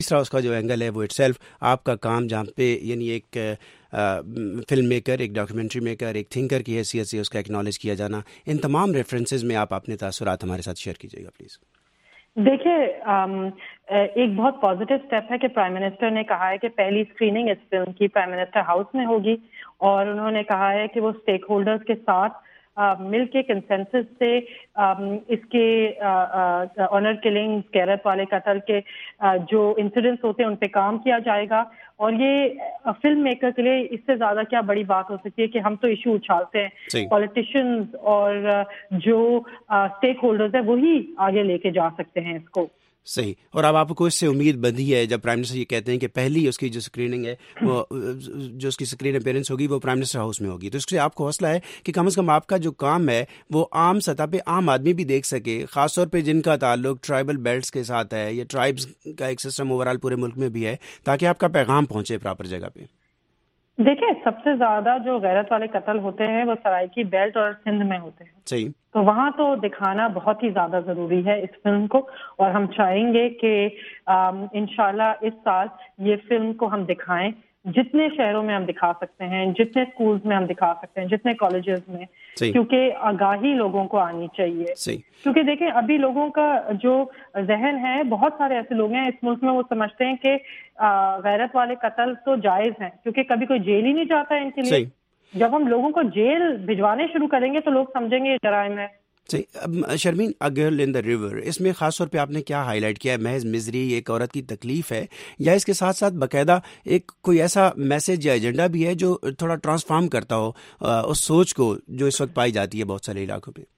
تیسرا اس کا جو اینگل ہے وہ اٹ سیلف آپ کا کام جہاں پہ یعنی ایک فلم میکر، ایک ڈاکیومنٹری میکر، ایک تھنکر کی حیثیت سے اس کا ایکنالج کیا جانا، ان تمام ریفرنسز میں آپ اپنے تاثرات ہمارے ساتھ شیئر کیجیے گا پلیز. دیکھیے، ایک بہت پازیٹیو اسٹیپ ہے کہ پرائم منسٹر نے کہا ہے کہ پہلی اسکریننگ اس فلم کی پرائم منسٹر ہاؤس میں ہوگی، اور انہوں نے کہا ہے کہ وہ اسٹیک ہولڈرز کے ساتھ مل کے کنسنسس سے اس کے آنر کلنگ، غیرت والے قتل کے جو انسیڈنٹس ہوتے ہیں ان پہ کام کیا جائے گا. اور یہ فلم میکر کے لیے اس سے زیادہ کیا بڑی بات ہو سکتی ہے کہ ہم تو ایشو اچھالتے ہیں، پولیٹیشینز اور جو اسٹیک ہولڈرز ہیں وہی آگے لے کے جا سکتے ہیں اس کو. صحیح. اور اب آپ کو اس سے امید بندھی ہے جب پرائم منسٹر یہ کہتے ہیں کہ پہلی اس کی جو اسکریننگ ہے وہ جو اس کی اسکرین اپیرنس ہوگی وہ پرائم منسٹر ہاؤس میں ہوگی، تو اس سے آپ کو حوصلہ ہے کہ کم از کم آپ کا جو کام ہے وہ عام سطح پہ عام آدمی بھی دیکھ سکے، خاص طور پہ جن کا تعلق ٹرائبل بیلٹس کے ساتھ ہے یا ٹرائبس کا ایک سسٹم اوورآل پورے ملک میں بھی ہے، تاکہ آپ کا پیغام پہنچے پراپر جگہ پہ. دیکھیں، سب سے زیادہ جو غیرت والے قتل ہوتے ہیں وہ سرائیکی بیلٹ اور سندھ میں ہوتے ہیں. صحیح. تو وہاں تو دکھانا بہت ہی زیادہ ضروری ہے اس فلم کو، اور ہم چاہیں گے کہ انشاءاللہ اس سال یہ فلم کو ہم دکھائیں، جتنے شہروں میں ہم دکھا سکتے ہیں، جتنے اسکولز میں ہم دکھا سکتے ہیں، جتنے کالجز میں، کیونکہ آگاہی لوگوں کو آنی چاہیے. کیونکہ دیکھیں، ابھی لوگوں کا جو ذہن ہے، بہت سارے ایسے لوگ ہیں اس ملک میں وہ سمجھتے ہیں کہ غیرت والے قتل تو جائز ہیں کیونکہ کبھی کوئی جیل ہی نہیں جاتا ہے ان کے لیے. جب ہم لوگوں کو جیل بھجوانے شروع کریں گے تو لوگ سمجھیں گے یہ جرائم ہے. Sharmeen, a girl in the river, اس میں خاص طور پہ آپ نے کیا ہائی لائٹ کیا ہے؟ محض مزری ایک عورت کی تکلیف ہے، یا اس کے ساتھ ساتھ باقاعدہ ایک کوئی ایسا میسج یا ایجنڈا بھی ہے جو تھوڑا ٹرانسفارم کرتا ہو اس سوچ کو جو اس وقت پائی جاتی ہے بہت سارے علاقوں پہ؟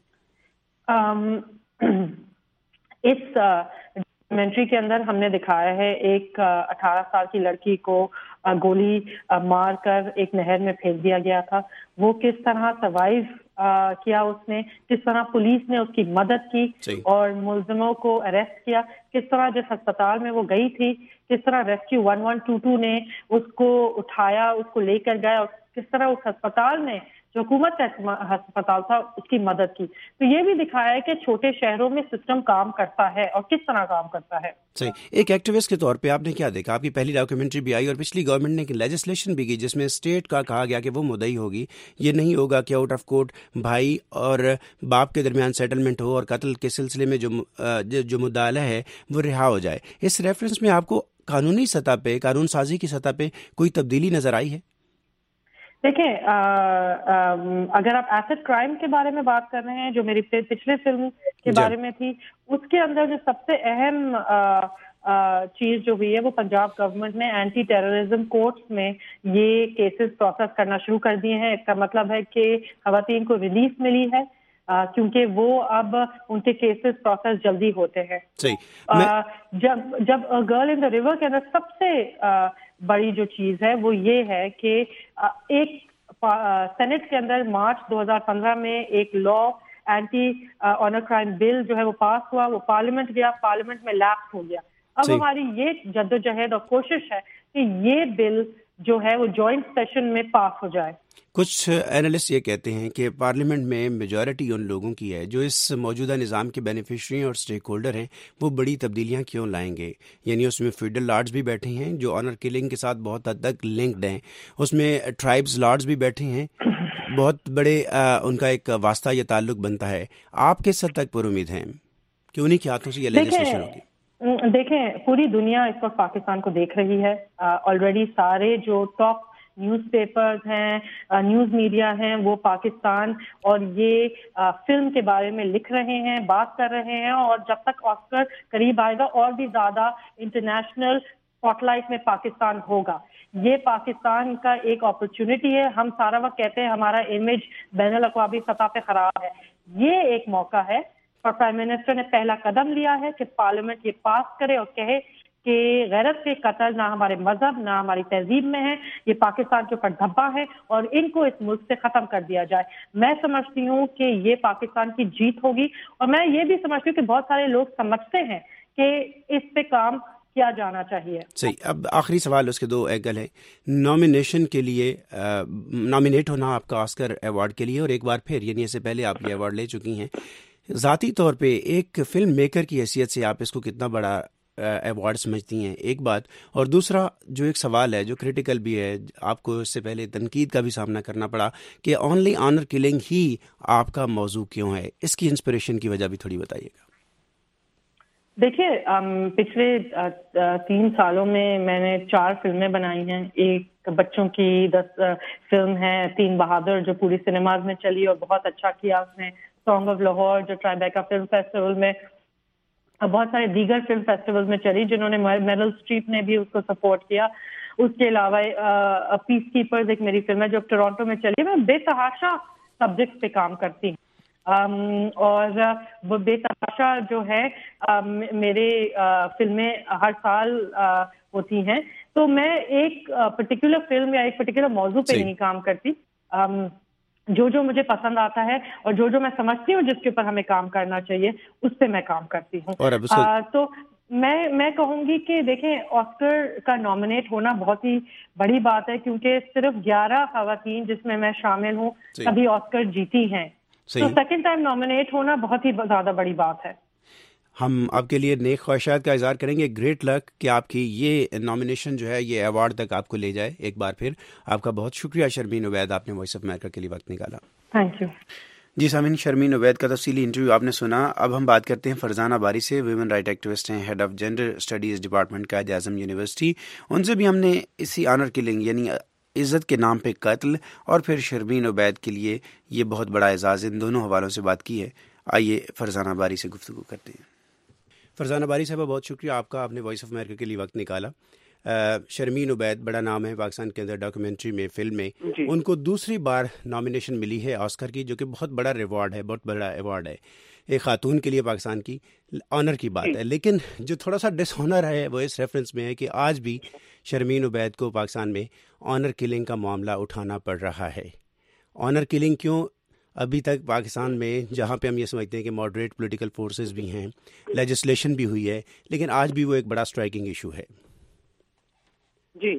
اس ڈاکیومنٹری کے اندر ہم نے دکھایا ہے ایک 18 سال کی لڑکی کو گولی مار کر ایک نہر میں پھینک دیا گیا تھا. وہ کس طرح سروائیو کیا، اس نے کس طرح پولیس نے اس کی مدد کی اور ملزموں کو اریسٹ کیا، کس طرح جس ہسپتال میں وہ گئی تھی کس طرح ریسکیو 1122 نے اس کو اٹھایا، اس کو لے کر گیا، اور کس طرح اس ہسپتال نے جو حکومت کا ہسپتال تھا اس کی مدد کی. تو یہ بھی دکھایا ہے کہ چھوٹے شہروں میں سسٹم کام کرتا ہے اور کس طرح کام کرتا ہے. صحیح. ایک ایکٹیوسٹ کے طور پہ آپ نے کیا دیکھا؟ آپ کی پہلی ڈاکیومنٹری بھی آئی اور پچھلی گورنمنٹ نے لیجسلیشن بھی کی جس میں اسٹیٹ کا کہا گیا کہ وہ مدعی ہوگی، یہ نہیں ہوگا کہ آؤٹ آف کورٹ بھائی اور باپ کے درمیان سیٹلمنٹ ہو اور قتل کے سلسلے میں جو مدعا ہے وہ رہا ہو جائے. اس ریفرنس میں آپ کو قانونی سطح پہ، قانون سازی کی سطح پہ کوئی تبدیلی نظر آئی ہے؟ دیکھیں، اگر آپ ایسڈ کرائم کے بارے میں بات کر رہے ہیں جو میری پچھلے فلم کے بارے میں تھی، اس کے اندر جو سب سے اہم چیز جو ہوئی ہے وہ پنجاب گورنمنٹ نے اینٹی ٹیررزم کورٹس میں یہ کیسز پروسیس کرنا شروع کر دیے ہیں. اس کا مطلب ہے کہ خواتین کو ریلیف ملی ہے کیونکہ وہ اب ان کے کیسز پروسیس جلدی ہوتے ہیں. جب گرل ان دا ریور کے اندر سب سے بڑی جو چیز ہے وہ یہ ہے کہ ایک سینٹ کے اندر مارچ 2015 میں ایک law anti honour crime bill جو ہے وہ پاس ہوا، وہ پارلیمنٹ گیا، پارلیمنٹ میں لیپس ہو گیا. اب ہماری یہ جدوجہد اور کوشش ہے کہ یہ بل جو ہے وہ جوائنٹ سیشن میں پاس ہو جائے. کچھ اینالسٹ یہ کہتے ہیں کہ پارلیمنٹ میں میجورٹی ان لوگوں کی ہے جو اس موجودہ نظام کے بینیفیشری اور سٹیک ہولڈر ہیں، وہ بڑی تبدیلیاں کیوں لائیں گے؟ یعنی اس میں فیوڈل لارڈز بھی بیٹھے ہیں جو آنر کلنگ کے ساتھ بہت حد تک لنکڈ ہیں، اس میں ٹرائبز لارڈز بھی بیٹھے ہیں، بہت بڑے ان کا ایک واسطہ یا تعلق بنتا ہے. آپ کس حد تک پر امید ہیں کہ انہی کے ہاتھوں سے یہ لیجسلیشن ہوگی؟ دیکھیں، پوری دنیا اس وقت پاکستان کو دیکھ رہی ہے. آلریڈی سارے جو ٹاپ نیوز پیپرز ہیں، نیوز میڈیا ہیں، وہ پاکستان اور یہ فلم کے بارے میں لکھ رہے ہیں، بات کر رہے ہیں، اور جب تک آسکر قریب آئے گا اور بھی زیادہ انٹرنیشنل اسپاٹ لائٹ میں پاکستان ہوگا. یہ پاکستان کا ایک اپرچونٹی ہے. ہم سارا وقت کہتے ہیں ہمارا امیج بین الاقوامی سطح پہ خراب ہے. یہ ایک موقع ہے اور پرائم منسٹر نے پہلا قدم لیا ہے کہ پارلیمنٹ یہ پاس کرے اور کہے کہ غیرت کے قتل نہ ہمارے مذہب نہ ہماری تہذیب میں ہے، یہ پاکستان کے اوپر دھبا ہے اور ان کو اس ملک سے ختم کر دیا جائے. میں سمجھتی ہوں کہ یہ پاکستان کی جیت ہوگی، اور میں یہ بھی سمجھتی ہوں کہ بہت سارے لوگ سمجھتے ہیں کہ اس پہ کام کیا جانا چاہیے. صحیح. اب آخری سوال، اس کے دو اینگل ہیں. نامینیشن کے لیے نامینیٹ ہونا آپ کا آسکر ایوارڈ کے لیے، اور ایک بار پھر یعنی اس سے پہلے آپ یہ ایوارڈ لے چکی ہیں، ذاتی طور پہ ایک فلم میکر کی حیثیت سے آپ اس کو کتنا بڑا ایوارڈ سمجھتی ہیں، ایک بات، اور دوسرا جو ایک سوال ہے جو کریٹیکل بھی ہے، آپ کو اس سے پہلے تنقید کا بھی سامنا کرنا پڑا کہ اونلی آنر کلنگ ہی آپ کا موضوع کیوں ہے، اس کی انسپریشن کی وجہ بھی تھوڑی بتائیے گا۔ دیکھیے، پچھلے 3 سالوں میں نے 4 فلمیں بنائی ہیں، ایک بچوں کی 10 فلم ہے 3 بہادر جو پوری سنیماز میں چلی اور بہت اچھا کیا اس نے، سانگ آف لاہور جو ٹرائبیکا فلم فیسٹیول میں، بہت سارے دیگر فلم فیسٹیول میں چلی جنہوں نے، میرل اسٹریپ نے بھی اس کو سپورٹ کیا۔ اس کے علاوہ پیس کیپرز ایک میری فلم ہے جو ٹورانٹو میں چلی۔ میں بے تحاشا سبجیکٹ پہ کام کرتی ہوں، اور وہ بے تحاشا جو ہے میرے فلمیں ہر سال ہوتی ہیں، تو میں ایک پرٹیکولر فلم یا ایک پرٹیکولر موضوع پہ نہیں کام کرتی، جو مجھے پسند آتا ہے اور جو میں سمجھتی ہوں جس کے اوپر ہمیں کام کرنا چاہیے اس پہ میں کام کرتی ہوں۔ تو میں کہوں گی کہ دیکھیں، آسکر کا نامنیٹ ہونا بہت ہی بڑی بات ہے، کیونکہ صرف 11 خواتین جس میں میں شامل ہوں کبھی آسکر جیتی ہیں، تو سیکنڈ ٹائم نامنیٹ ہونا بہت ہی زیادہ بڑی بات ہے۔ ہم آپ کے لیے نیک خواہشات کا اظہار کریں گے، گریٹ لک کہ آپ کی یہ نامینیشن جو ہے یہ ایوارڈ تک آپ کو لے جائے۔ ایک بار پھر آپ کا بہت شکریہ شرمین عبید، آپ نے وائس آف امریکہ کے لیے وقت نکالا۔ تھینک یو جی سامعین، شرمین عبید کا تفصیلی انٹرویو آپ نے سنا۔ اب ہم بات کرتے ہیں فرزانہ باری سے، ویمن رائٹ ایکٹیوسٹ ہیں، head of gender studies department Quaid Azam university. ان سے بھی ہم نے اسی آنر کلنگ یعنی عزت کے نام پہ قتل اور پھر شرمین عبید کے لیے یہ بہت بڑا اعزاز، ان دونوں حوالوں سے بات کی ہے۔ آئیے فرزانہ باری سے گفتگو کرتے ہیں۔ فرزانہ باری صاحبہ، بہت شکریہ آپ کا، آپ نے وائس آف امریکہ کے لیے وقت نکالا۔ شرمین عبید بڑا نام ہے پاکستان کے اندر ڈاکیومنٹری میں، فلم میں، ان کو دوسری بار نامینیشن ملی ہے آسکر کی، جو کہ بہت بڑا ریوارڈ ہے، بہت بڑا ایوارڈ ہے ایک خاتون کے لیے پاکستان کی، آنر کی بات ہے۔ لیکن جو تھوڑا سا ڈس آنر ہے وہ اس ریفرنس میں ہے کہ آج بھی شرمین عبید کو پاکستان میں آنر کلنگ کا معاملہ اٹھانا پڑ رہا ہے۔ آنر کلنگ کیوں؟ ابھی تک پاکستان میں جہاں پہ ہم یہ سمجھتے ہیں کہ ماڈریٹ پولیٹیکل فورسز بھی ہیں، لیجسلیشن بھی ہوئی ہے، لیکن آج بھی وہ ایک بڑا اسٹرائکنگ ایشو ہے۔ جی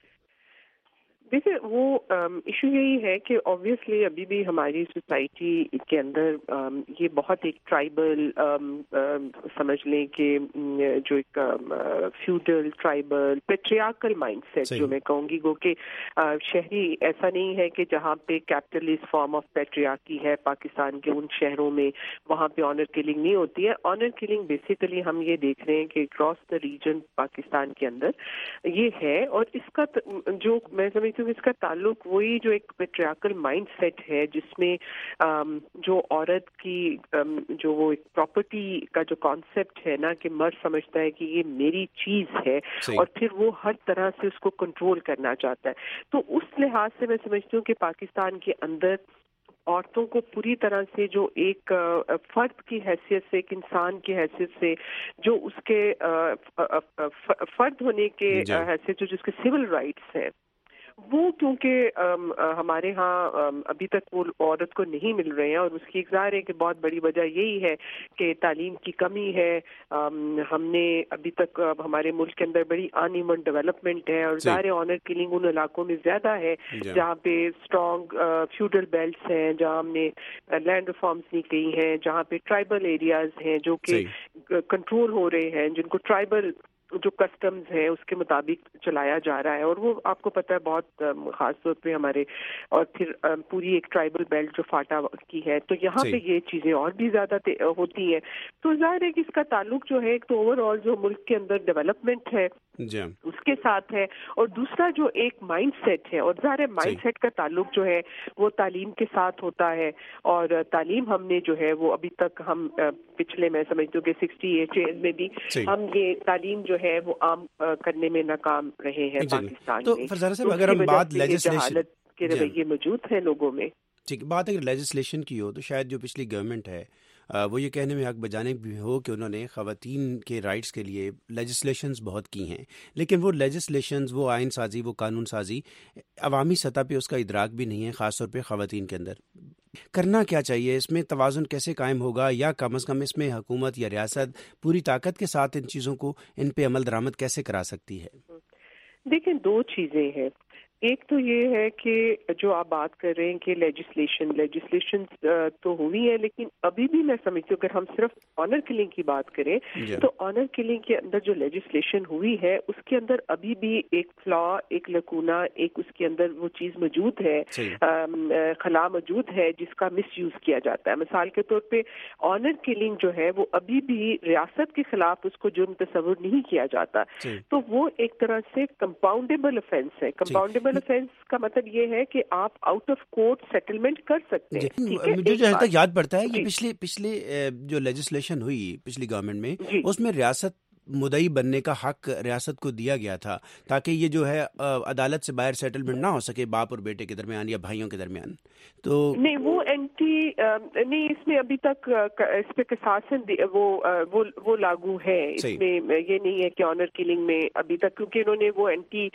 دیکھیے، وہ ایشو یہی ہے کہ آبویسلی ابھی بھی ہماری سوسائٹی کے اندر یہ بہت ایک ٹرائبل سمجھ لیں کہ جو ایک feudal tribal patriarchal mind set جو میں کہوں گی، گو کہ شہری ایسا نہیں ہے کہ جہاں پہ کیپٹلسٹ فارم آف پیٹریارکی ہے پاکستان کے ان شہروں میں، وہاں پہ آنر کلنگ نہیں ہوتی ہے۔ آنر کلنگ بیسیکلی ہم یہ دیکھ رہے ہیں کہ اکراس دا ریجن پاکستان کے اندر یہ ہے، اور اس کا جو میں سمجھتی ہوں اس کا تعلق وہی جو ایک پیٹریارکل مائنڈ سیٹ ہے، جس میں جو عورت کی جو وہ ایک پراپرٹی کا جو کانسیپٹ ہے نا، کہ مرد سمجھتا ہے کہ یہ میری چیز ہے، اور پھر وہ ہر طرح سے اس کو کنٹرول کرنا چاہتا ہے۔ تو اس لحاظ سے میں سمجھتی ہوں کہ پاکستان کے اندر عورتوں کو پوری طرح سے جو ایک فرد کی حیثیت سے، ایک انسان کی حیثیت سے، جو اس کے فرد ہونے کے حیثیت جو جس کے سول رائٹس ہیں، وہ کیونکہ ہمارے ہاں ابھی تک وہ عورت کو نہیں مل رہے ہیں، اور اس کی ایک ظاہر ہے کہ بہت بڑی وجہ یہی ہے کہ تعلیم کی کمی ہے۔ ہم نے ابھی تک ہمارے ملک کے اندر بڑی ان ایون ڈیولپمنٹ ہے، اور ظاہر آنر کلنگ ان علاقوں میں زیادہ ہے جہاں پہ اسٹرانگ فیوڈل بیلٹس ہیں، جہاں ہم نے لینڈ ریفارمز نہیں کی ہیں، جہاں پہ ٹرائبل ایریاز ہیں جو کہ کنٹرول ہو رہے ہیں، جن کو ٹرائبل جو کسٹمز ہیں اس کے مطابق چلایا جا رہا ہے، اور وہ آپ کو پتہ ہے بہت خاص طور پہ ہمارے، اور پھر پوری ایک ٹرائبل بیلٹ جو فاٹا کی ہے، تو یہاں پہ یہ چیزیں اور بھی زیادہ ہوتی ہیں۔ تو ظاہر ہے کہ اس کا تعلق جو ہے ایک تو اوور آل جو ملک کے اندر ڈیولپمنٹ ہے اس کے ساتھ ہے، اور دوسرا جو ایک مائنڈ سیٹ ہے، اور ظاہر مائنڈ سیٹ کا تعلق جو ہے وہ تعلیم کے ساتھ ہوتا ہے، اور تعلیم ہم نے جو ہے وہ ابھی تک ہم پچھلے میں سمجھتی ہوں کہ 68 ایئرز میں بھی ہم یہ تعلیم جو ہے وہ عام کرنے میں ناکام رہے ہیں پاکستان میں۔ تو فرزانہ صاحب، اگر ہم بات لیجسلیشن کے رویے موجود ہیں لوگوں میں، ٹھیک بات اگر لیجسلیشن کی ہو تو شاید جو پچھلی گورنمنٹ ہے وہ یہ کہنے میں حق بجانے بھی ہو کہ انہوں نے خواتین کے رائٹس کے لیے لیجسلیشنز بہت کی ہیں، لیکن وہ لیجسلیشنز، وہ آئین سازی، وہ قانون سازی عوامی سطح پہ اس کا ادراک بھی نہیں ہے، خاص طور پہ خواتین کے اندر۔ کرنا کیا چاہیے؟ اس میں توازن کیسے قائم ہوگا، یا کم از کم اس میں حکومت یا ریاست پوری طاقت کے ساتھ ان چیزوں کو، ان پہ عمل درآمد کیسے کرا سکتی ہے؟ دیکھیں، دو چیزیں ہیں۔ ایک تو یہ ہے کہ جو آپ بات کر رہے ہیں کہ لیجسلیشن تو ہوئی ہے، لیکن ابھی بھی میں سمجھتی ہوں اگر ہم صرف آنر کلنگ کی بات کریں تو آنر کلنگ کے اندر جو لیجسلیشن ہوئی ہے اس کے اندر ابھی بھی ایک فلا، ایک لکونا، ایک اس کے اندر وہ چیز موجود ہے، خلا موجود ہے جس کا مس یوز کیا جاتا ہے. مثال کے طور پہ آنر کلنگ جو ہے وہ ابھی بھی ریاست کے خلاف اس کو جرم تصور نہیں کیا جاتا، تو وہ ایک طرح سے کمپاؤنڈیبل افینس ہے. کمپاؤنڈیبل افینس کا مطلب یہ ہے کہ آپ آؤٹ آف کورٹ سیٹلمنٹ کر سکتے ہیں. مجھے جہاں تک یاد پڑتا ہے یہ پچھلے جو لیجسلیشن ہوئی پچھلی گورنمنٹ میں اس میں ریاست مدعی بننے کا حق ریاست کو دیا گیا تھا تاکہ یہ جو ہے عدالت سے باہر سیٹلمنٹ نہ ہو سکے باپ اور بیٹے کے درمیان یا بھائیوں کے درمیان. تو نہیں وہ نہیں اس میں ابھی تک اس پہ قصاصاً وہ لاگو ہے. اس میں یہ نہیں ہے کہ آنر کلنگ میں ابھی تک، کیونکہ انہوں نے وہ اینٹی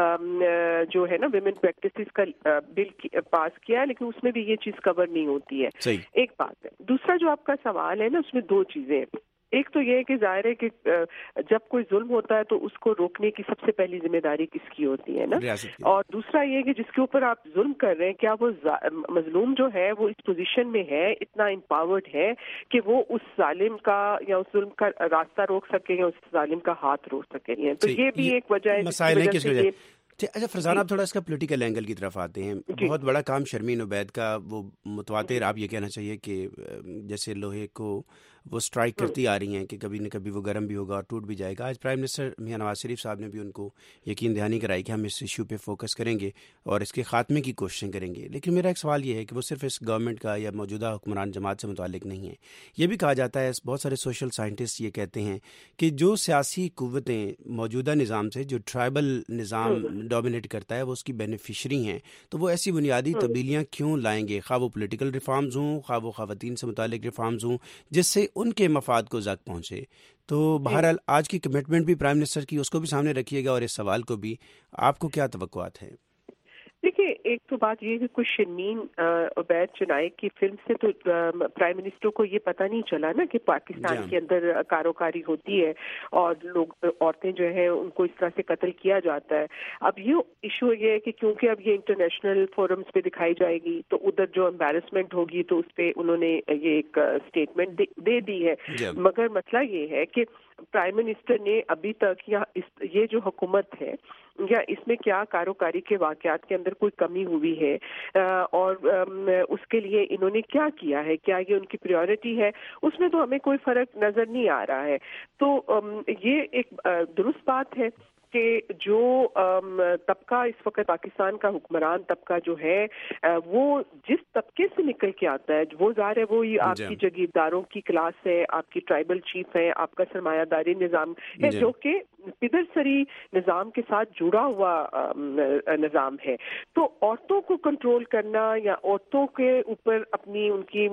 جو ہے نا ویمن پریکٹسز کا بل پاس کیا ہے، لیکن اس میں بھی یہ چیز کور نہیں ہوتی ہے. ایک بات ہے. دوسرا جو آپ کا سوال ہے نا اس میں دو چیزیں. ایک تو یہ ہے کہ ظاہر ہے کہ جب کوئی ظلم ہوتا ہے تو اس کو روکنے کی سب سے پہلی ذمہ داری کس کی ہوتی ہے نا، اور دوسرا یہ کہ جس کے اوپر آپ ظلم کر رہے ہیں کیا وہ مظلوم جو ہے وہ اس پوزیشن میں ہے، اتنا امپاورڈ ہے کہ وہ اس ظالم کا یا اس ظلم کا راستہ روک سکے یا اس ظالم کا ہاتھ روک سکے. تو یہ بھی ایک وجہ ہے. اچھا فرزانہ، آپ تھوڑا اس کا پولیٹیکل اینگل کی طرف آتے ہیں. بہت بڑا کام شرمین عبید کا وہ متواتر آپ یہ کہنا چاہیے کہ جیسے لوہے کو وہ سٹرائک کرتی آ رہی ہیں کہ کبھی نہ کبھی وہ گرم بھی ہوگا اور ٹوٹ بھی جائے گا. آج پرائم منسٹر میاں نواز شریف صاحب نے بھی ان کو یقین دہانی کرائی کہ ہم اس ایشو پہ فوکس کریں گے اور اس کے خاتمے کی کوششیں کریں گے. لیکن میرا ایک سوال یہ ہے کہ وہ صرف اس گورنمنٹ کا یا موجودہ حکمران جماعت سے متعلق نہیں ہے. یہ بھی کہا جاتا ہے، بہت سارے سوشل سائنٹسٹ یہ کہتے ہیں کہ جو سیاسی قوتیں موجودہ نظام سے جو ٹرائبل نظام ڈومینیٹ کرتا ہے وہ اس کی بینیفیشری ہیں، تو وہ ایسی بنیادی تبدیلیاں کیوں لائیں گے، خواہ وہ پولیٹیکل ریفارمز ہوں، خواہ وہ خواتین سے متعلق ریفارمز ہوں، جس سے ان کے مفاد کو زد پہنچے. تو بہرحال آج کی کمٹمنٹ بھی پرائم منسٹر کی، اس کو بھی سامنے رکھیے گا اور اس سوال کو بھی. آپ کو کیا توقعات ہیں؟ دیکھیے ایک تو بات یہ ہے کہ کچھ شرمین عبید چنائے کی فلم سے تو پرائم منسٹر کو یہ پتہ نہیں چلا نا کہ پاکستان کے اندر کاروکاری ہوتی ہے اور لوگ عورتیں جو ہیں ان کو اس طرح سے قتل کیا جاتا ہے. اب یہ ایشو یہ ہے کہ کیونکہ اب یہ انٹرنیشنل فورمز پہ دکھائی جائے گی تو ادھر جو امبیرسمنٹ ہوگی تو اس پہ انہوں نے یہ ایک اسٹیٹمنٹ دے دی ہے. مگر مسئلہ یہ ہے کہ پرائم منسٹر نے ابھی تک یہ جو حکومت ہے یا اس میں کیا کاروکاری کے واقعات کے اندر کوئی کمی ہوئی ہے اور اس کے لیے انہوں نے کیا کیا ہے، کیا یہ ان کی پریورٹی ہے، اس میں تو ہمیں کوئی فرق نظر نہیں آ رہا ہے. تو یہ ایک درست بات ہے کہ جو طبقہ اس وقت پاکستان کا حکمران طبقہ جو ہے وہ جس طبقے سے نکل کے آتا ہے وہ ظاہر ہے وہی آپ کی جگیرداروں کی کلاس ہے، آپ کی ٹرائبل چیف ہے، آپ کا سرمایہ داری نظام ہے جو کہ پدر سری نظام کے ساتھ جڑا ہوا نظام ہے. تو عورتوں کو کنٹرول کرنا یا عورتوں کے اوپر اپنی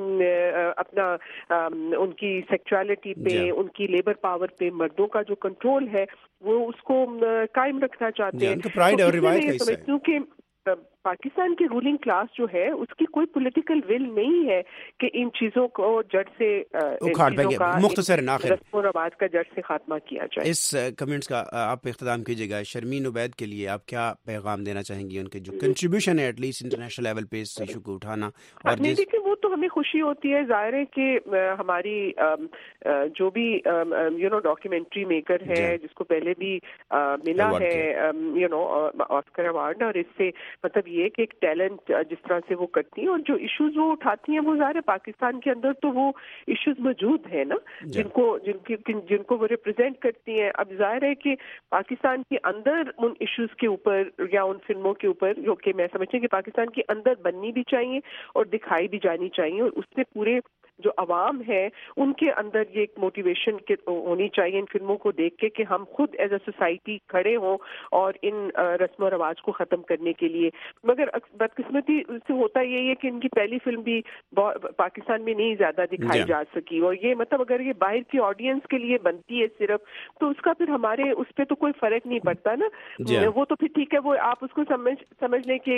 ان کی سیکچوالٹی پہ، ان کی لیبر پاور پہ مردوں کا جو کنٹرول ہے وہ اس کو قائم رکھنا چاہتے ہیں. تو میں یہ سمجھتی ہوں کہ پاکستان کی رولنگ کلاس جو ہے اس کی کوئی پولیٹیکل ول نہیں ہے کہ ان چیزوں کو جڑ سے رسم و رواج کا جڑ سے خاتمہ کیا جائے. اس کمنٹس کا آپ اختتام کیجیے گا. شرمین عبید کے لیے آپ کیا پیغام دینا چاہیں گی؟ ان کے جو کنٹریبیوشن ہے ایٹ لیسٹ انٹرنیشنل لیول پہ اس ایشو کو اٹھانا. اور دیکھیں وہ تو ہمیں خوشی ہوتی ہے، ظاہر ہے کہ ہماری جو بھی ڈاکیومنٹری میکر ہے جس کو پہلے بھی ملا ہے آسکر ایوارڈ، اور اس سے مطلب یہ کہ ایک ٹیلنٹ جس طرح سے وہ کرتی ہیں اور جو ایشوز وہ اٹھاتی ہیں وہ ظاہر ہے پاکستان کے اندر تو وہ ایشوز موجود ہیں نا جن کو وہ ریپرزینٹ کرتی ہیں. اب ظاہر ہے کہ پاکستان کے اندر ان ایشوز کے اوپر یا ان فلموں کے اوپر جو کہ میں سمجھتی ہوں کہ پاکستان کے اندر بننی بھی چاہیے اور دکھائی بھی جانی چاہیے، اور اس سے پورے جو عوام ہے ان کے اندر یہ ایک موٹیویشن ہونی چاہیے ان فلموں کو دیکھ کے کہ ہم خود ایز اے سوسائٹی کھڑے ہوں اور ان رسم و رواج کو ختم کرنے کے لیے. مگر بدقسمتی سے ہوتا یہ ہے کہ ان کی پہلی فلم بھی پاکستان میں نہیں زیادہ دکھائی جا سکی، اور یہ مطلب اگر یہ باہر کی آڈینس کے لیے بنتی ہے صرف تو اس کا پھر ہمارے اس پہ تو کوئی فرق نہیں پڑتا نا. وہ تو پھر ٹھیک ہے، وہ آپ اس کو سمجھ لیں کہ ایک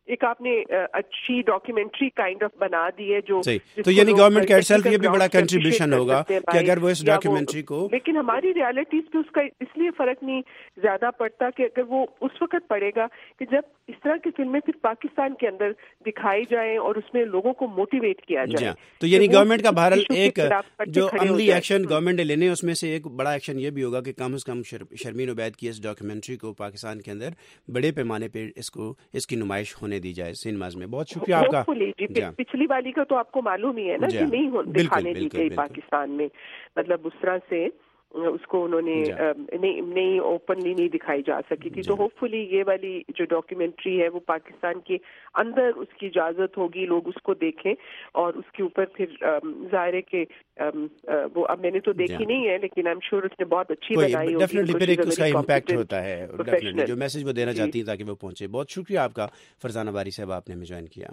ایک آپ نے اچھی ڈاکیومنٹری کائنڈ آف بنا دی ہے جو تو یعنی گورنمنٹ کا سیلف یہ بھی بڑا کنٹریبیوشن ہوگا کہ اگر وہ اس ڈاکیومنٹری کو، لیکن ہماری ریالٹیز پہ اس کا اس لیے فرق نہیں زیادہ پڑتا کہ اگر وہ اس وقت پڑے گا کہ جب اس طرح کی فلمیں پھر پاکستان کے اندر دکھائی جائیں اور اس میں لوگوں کو موٹیویٹ کیا جائے. تو یعنی گورنمنٹ کا بہرحال ایک جو عملی ایکشن گورنمنٹ نے لینے اس میں سے ایک بڑا ایکشن یہ بھی ہوگا کہ کم از کم شرمین عبید کی اس ڈاکیومنٹری کو پاکستان کے اندر بڑے پیمانے پہ اس کی نمائش ہونے دی جائے سینماز میں. بہت شکریہ آپ کا. پچھلی والی کا تو آپ کو معلوم ہی ہے نا کہ نہیں دکھانے دی گئی پاکستان میں، مطلب اس طرح سے اس کو انہوں نے نہیں اوپنلی نہیں دکھائی جا سکی تھی. تو ہوپ فلی یہ والی جو ڈاکیومنٹری ہے وہ پاکستان کے اندر اس کی اجازت ہوگی، لوگ اس کو دیکھیں اور اس کے اوپر پھر ظاہر ہے کہ وہ اب میں نے تو دیکھی نہیں ہے لیکن آئی ایم شیور اس نے بہت اچھی بنائی ہوگی. ڈیفینیٹلی پھر ایک اس کا امپیکٹ ہوتا ہے ڈیفینیٹلی جو میسج وہ دینا چاہتی ہیں تاکہ وہ پہنچے. بہت شکریہ آپ کا فرزانہ باری صاحب، آپ نے ہمیں جوائن کیا.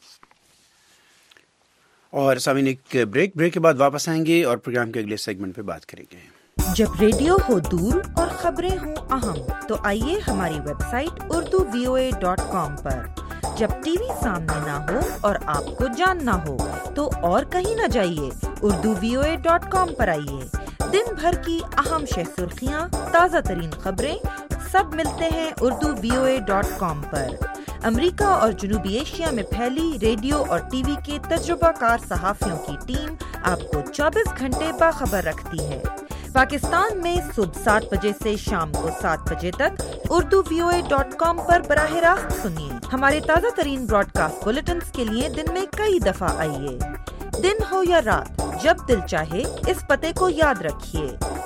اور سامعین ایک بریک کے بعد واپس آئیں گے اور پروگرام کے اگلے سیگمنٹ پہ بات کریں گے. جب ریڈیو ہو دور اور خبریں ہوں اہم تو آئیے ہماری ویب سائٹ urduvoa.com پر. جب ٹی وی سامنے نہ ہو اور آپ کو جاننا ہو تو اور کہیں نہ جائیے، urduvoa.com پر آئیے. دن بھر کی اہم شہ سرخیاں، تازہ ترین خبریں سب ملتے ہیں urduvoa.com پر. امریکہ اور جنوبی ایشیا میں پھیلی ریڈیو اور ٹی وی کے تجربہ کار صحافیوں کی ٹیم آپ کو 24 گھنٹے باخبر رکھتی ہے. پاکستان میں صبح 7 بجے سے شام کو 7 بجے تک urduvoa.com پر براہ راست سنیے. ہمارے تازہ ترین براڈ کاسٹ بلیٹنز کے لیے دن میں کئی دفعہ آئیے. دن ہو یا رات، جب دل چاہے اس پتے کو یاد رکھیے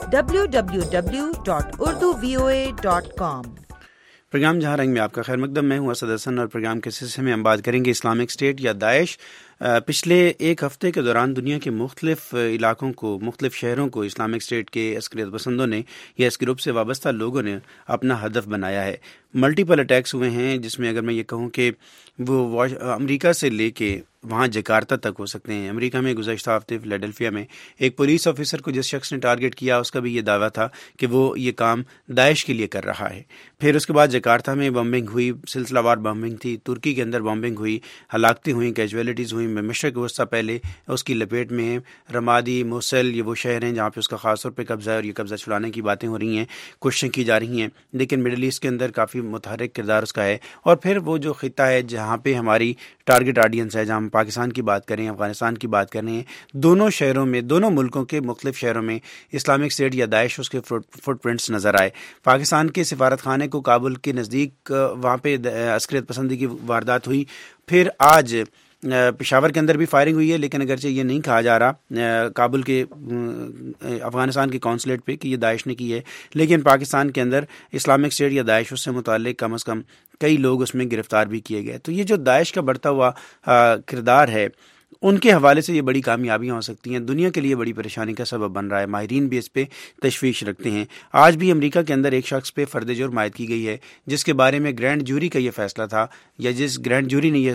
www.urduvoa.com. پروگرام جہاں رنگ میں آپ کا خیر مقدم. میں ہوں اسد حسن اور پروگرام کے سلسلے میں ہم بات کریں گے اسلامک اسٹیٹ یا داعش. پچھلے ایک ہفتے کے دوران دنیا کے مختلف علاقوں کو، مختلف شہروں کو اسلامک اسٹیٹ کے عسکریت پسندوں نے یا اس گروپ سے وابستہ لوگوں نے اپنا ہدف بنایا ہے. ملٹیپل اٹیکس ہوئے ہیں جس میں اگر میں یہ کہوں کہ وہ امریکہ سے لے کے وہاں جکارتا تک ہو سکتے ہیں. امریکہ میں گزشتہ ہفتے فلیڈلفیا میں ایک پولیس آفیسر کو جس شخص نے ٹارگٹ کیا اس کا بھی یہ دعویٰ تھا کہ وہ یہ کام داعش کے لیے کر رہا ہے. پھر اس کے بعد جکارتا میں بمبنگ ہوئی، سلسلہ وار بمبنگ تھی. ترکی کے اندر بمبنگ ہوئی، ہلاکتیں ہوئیں، کیجویلٹیز ہوئیں. مشرق وسطیٰ پہلے اس کی لپیٹ میں ہے. رمادی، موصل، یہ وہ شہر ہیں جہاں پہ اس کا خاص طور پہ قبضہ ہے اور یہ قبضہ چھڑانے کی باتیں ہو رہی ہیں، کوششیں کی جا رہی ہیں. لیکن مڈل ایسٹ کے اندر کافی متحرک کردار اس کا ہے. اور پھر وہ جو خطہ ہے جہاں پہ ہماری ٹارگٹ آڈینس ہے، جہاں ہم پاکستان کی بات کریں، افغانستان کی بات کریں، دونوں شہروں میں، دونوں ملکوں کے مختلف شہروں میں اسلامک اسٹیٹ یا داعش اس کے فٹ پرنٹس نظر آئے. پاکستان کے سفارت خانے کو کابل کے نزدیک وہاں پہ عسکریت پسندی کی واردات ہوئی. پھر آج پشاور کے اندر بھی فائرنگ ہوئی ہے، لیکن اگرچہ یہ نہیں کہا جا رہا کابل کے افغانستان کے کونسلیٹ پہ کہ یہ داعش نے کی ہے، لیکن پاکستان کے اندر اسلامک اسٹیٹ یا داعش اس سے متعلق کم از کم کئی لوگ اس میں گرفتار بھی کیے گئے. تو یہ جو داعش کا بڑھتا ہوا کردار ہے ان کے حوالے سے یہ بڑی کامیابیاں ہو سکتی ہیں، دنیا کے لیے بڑی پریشانی کا سبب بن رہا ہے. ماہرین بھی اس پہ تشویش رکھتے ہیں. آج بھی امریکہ کے اندر ایک شخص پہ فرد جرم عائد کی گئی ہے جس کے بارے میں گرینڈ جوری کا یہ فیصلہ تھا، یا جس گرینڈ جوری نے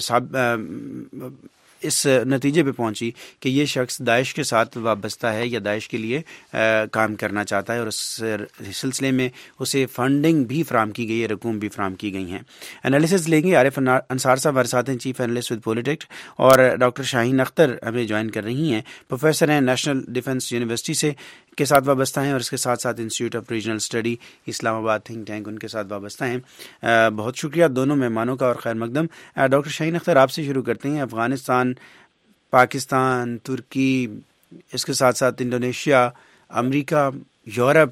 یہ اس نتیجے پہ پہنچی کہ یہ شخص داعش کے ساتھ وابستہ ہے یا داعش کے لیے کام کرنا چاہتا ہے، اور اس سلسلے میں اسے فنڈنگ بھی فراہم کی گئی ہے، رقوم بھی فراہم کی گئی ہیں. انالیسز لیں گے عارف انصار صاحب ہمارے ساتھ ہیں، چیف انالسٹ ود پولیٹکس، اور ڈاکٹر شاہین اختر ہمیں جوائن کر رہی ہیں، پروفیسر ہیں نیشنل ڈیفنس یونیورسٹی سے کے ساتھ وابستہ ہیں، اور اس کے ساتھ ساتھ institute of regional study Islamabad think tank ان کے ساتھ وابستہ ہیں. بہت شکریہ دونوں مہمانوں کا اور خیر مقدم. ڈاکٹر شاہین اختر آپ سے شروع کرتے ہیں. افغانستان، پاکستان، ترکی، اس کے ساتھ ساتھ انڈونیشیا، امریکہ، یورپ،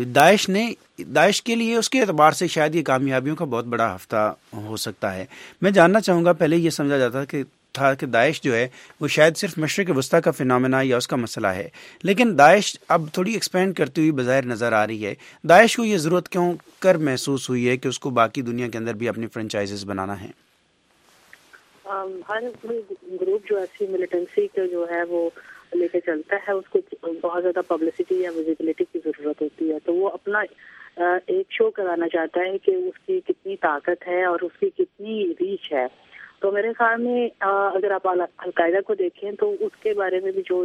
داعش کے لیے اس کے اعتبار سے شاید یہ کامیابیوں کا بہت بڑا ہفتہ ہو سکتا ہے. میں جاننا چاہوں گا، پہلے یہ سمجھا جاتا تھا کہ داعش جو ہے وہ شاید صرف مشرق وسطیٰ کا فینومینا یا اس کا مسئلہ ہے، لیکن داعش اب تھوڑی ایکسپینڈ کرتی ہوئی بظاہر نظر آ رہی ہے. داعش کو یہ ضرورت کیوں کر محسوس ہوئی ہے کہ اس کو باقی دنیا کے اندر بھی اپنی فرنچائزز بنانا ہے؟ ہر گروپ جو ایسی ملیٹنسی کا جو ہے وہ لے کے چلتا ہے، اس کو بہت زیادہ پبلسٹی یا ویزیبلٹی کی ضرورت ہوتی ہے، تو وہ اپنا ایک شو کرانا چاہتا ہے کہ اس کی کتنی طاقت ہے اور اس کی کتنی ریچ ہے. تو میرے خیال میں اگر آپ القاعدہ کو دیکھیں تو اس کے بارے میں بھی جو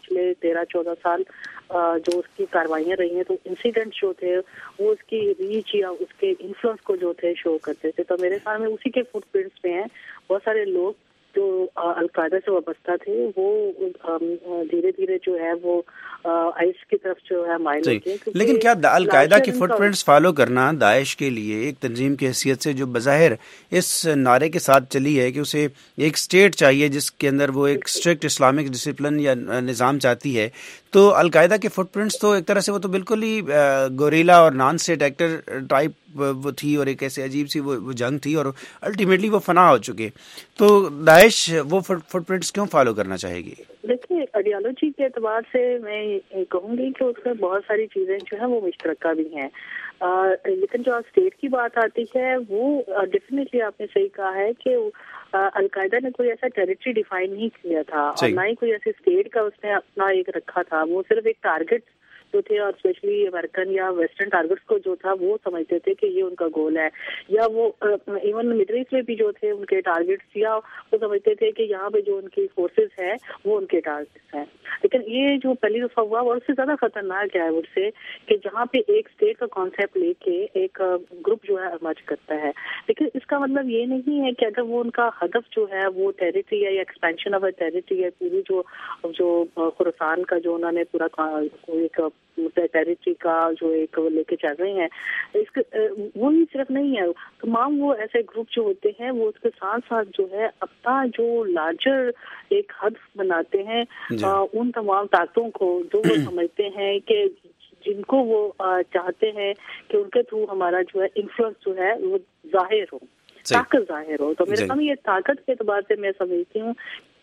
پچھلے 13-14 سال جو اس کی کاروائیاں رہی ہیں تو انسیڈنٹ جو تھے وہ اس کی ریچ یا اس کے انفلوئنس کو جو تھے شو کرتے تھے. تو میرے خیال میں اسی کے فٹ پرنٹس پہ ہیں بہت سارے لوگ جو القاعدہ سے وابستہ تھے وہ دھیرے دھیرے جو ہے وہ آئس کی طرف جو ہے مائل ہوتے ہیں. لیکن کیا القاعدہ کے فٹ پرنٹس فالو کرنا داعش کے لیے ایک تنظیم کی حیثیت سے جو بظاہر اس نعرے کے ساتھ چلی ہے کہ اسے ایک اسٹیٹ چاہیے جس کے اندر وہ ایک اسٹرکٹ اسلامک ڈسپلن یا نظام چاہتی ہے، تو القاعدہ کے فٹ پرنٹس تو ایک طرح سے وہ تو بالکل ہی گوریلا اور نان اسٹیٹ ایکٹر ٹائپ وہ تھی، اور ایک ایسے عجیب سی وہ جنگ تھی، اور الٹیمیٹلی وہ فنا ہو چکے. تو داعش وہ فٹ پرنٹس کیوں فالو کرنا چاہے گی؟ دیکھیے آئیڈیالوجی کے اعتبار سے میں کہوں گی کہ اس میں بہت ساری چیزیں جو ہیں وہ مشترکہ بھی ہیں، لیکن جو اسٹیٹ کی بات آتی ہے وہ ڈیفینیٹلی آپ نے صحیح کہا ہے کہ القاعدہ نے کوئی ایسا ٹیریٹری ڈیفائن نہیں کیا تھا اور نہ ہی کوئی ایسے اسٹیٹ کا اس نے اپنا ایک رکھا تھا. وہ صرف ایک ٹارگیٹ جو تھے اور اسپیشلی امریکن یا ویسٹرن ٹارگیٹس کو جو تھا وہ سمجھتے تھے کہ یہ ان کا گول ہے، یا وہ ایون مڈل ایسٹ میں بھی جو تھے ان کے ٹارگیٹس یا وہ سمجھتے تھے کہ یہاں پہ جو ان کی فورسز ہیں وہ ان کے ٹارگیٹس ہیں. لیکن یہ جو پہلی دفعہ ہوا اور اس سے زیادہ خطرناک ہے اس سے کہ جہاں پہ ایک اسٹیٹ کا کانسیپٹ لے کے ایک گروپ جو ہے ایمرج کرتا ہے. لیکن اس کا مطلب یہ نہیں ہے کہ اگر وہ ان کا ہدف جو ہے وہ ٹیریٹری ہے یا ایکسپینشن آف ٹیریٹری ہے، پوری جو خراسان کا جو انہوں نے پورا ایک ٹیریٹری کا جو ایک لے کے چل رہے ہیں، اس وہی صرف نہیں ہے، تمام وہ ایسے گروپ جو ہوتے ہیں وہ اس کے ساتھ ساتھ جو ہے اپنا جو لارجر ایک ہدف بناتے ہیں ان تمام طاقتوں کو جو وہ سمجھتے ہیں کہ جن کو وہ چاہتے ہیں کہ ان کے تھرو ہمارا جو ہے انفلوئنس جو ہے وہ ظاہر ہو، طاقت ظاہر ہو. تو میرے سامنے یہ طاقت کے اعتبار سے میں سمجھتی ہوں.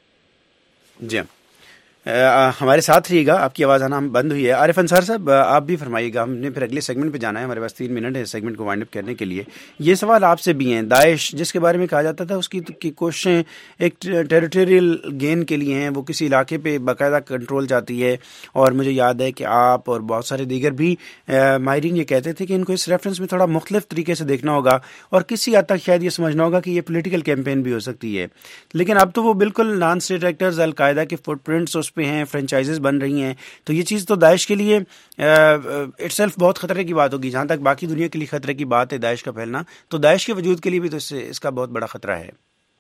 جی ہمارے ساتھ رہیے گا، آپ کی آواز آنا بند ہوئی ہے. عارف انصار صاحب آپ بھی فرمائیے گا، ہم نے پھر اگلے سیگمنٹ پہ جانا ہے، ہمارے پاس 3 منٹ ہے سیگمنٹ کو وائنڈ اپ کرنے کے لیے. یہ سوال آپ سے بھی ہیں، داعش جس کے بارے میں کہا جاتا تھا اس کی کوششیں ایک ٹیریٹوریل گین کے لیے ہیں، وہ کسی علاقے پہ باقاعدہ کنٹرول چاہتی ہے، اور مجھے یاد ہے کہ آپ اور بہت سارے دیگر بھی ماہرین یہ کہتے تھے کہ ان کو اس ریفرنس میں تھوڑا مختلف طریقے سے دیکھنا ہوگا اور کسی حد تک شاید یہ سمجھنا ہوگا کہ یہ پولیٹیکل کیمپین بھی ہو سکتی ہے. لیکن اب تو وہ بالکل نان اسٹیٹ ایکٹرز القاعدہ کے فٹ پرنٹس اس پہ ہیں، فرینچائزز بن رہی ہیں، تو یہ چیز تو داعش کے لیے اٹ سیلف بہت خطرے کی بات ہوگی. جہاں تک باقی دنیا کے لیے خطرے کی بات ہے داعش کا پھیلنا، تو داعش کے وجود کے لیے بھی تو اس کا بہت بڑا خطرہ ہے.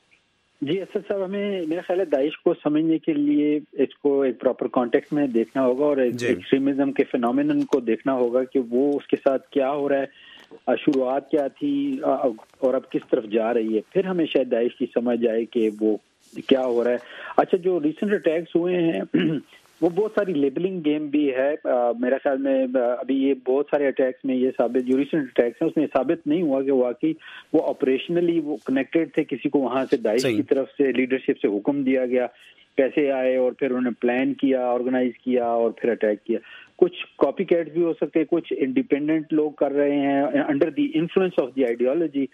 جی اسد صاحب، ہمیں میرا خیال ہے داعش کو سمجھنے کے لیے اس کو ایک پراپر کانٹیکسٹ میں دیکھنا ہوگا اور ایکسٹریمزم کے فینومینن کو دیکھنا ہوگا کہ وہ اس کے ساتھ کیا ہو رہا ہے، شروعات کیا تھی اور اب کس طرف جا رہی ہے. پھر ہمیں شاید داعش کی سمجھ آئے کہ وہ کیا ہو رہا ہے. اچھا، جو ریسنٹ اٹیکس ہوئے ہیں وہ بہت ساری لیبلنگ گیم بھی ہے. میرا خیال میں ابھی یہ بہت سارے اٹیکس میں یہ ثابت، جو ریسنٹ اٹیکس ہیں اس میں ثابت نہیں ہوا کہ واقعی وہ آپریشنلی وہ کنیکٹڈ تھے، کسی کو وہاں سے داعش کی طرف سے لیڈرشپ سے حکم دیا گیا، پیسے آئے اور پھر انہوں نے پلان کیا، آرگنائز کیا اور پھر اٹیک کیا. کچھ کاپی کیٹ بھی ہو سکتے، کچھ انڈیپینڈنٹ لوگ کر رہے ہیں under the influence of the ideology,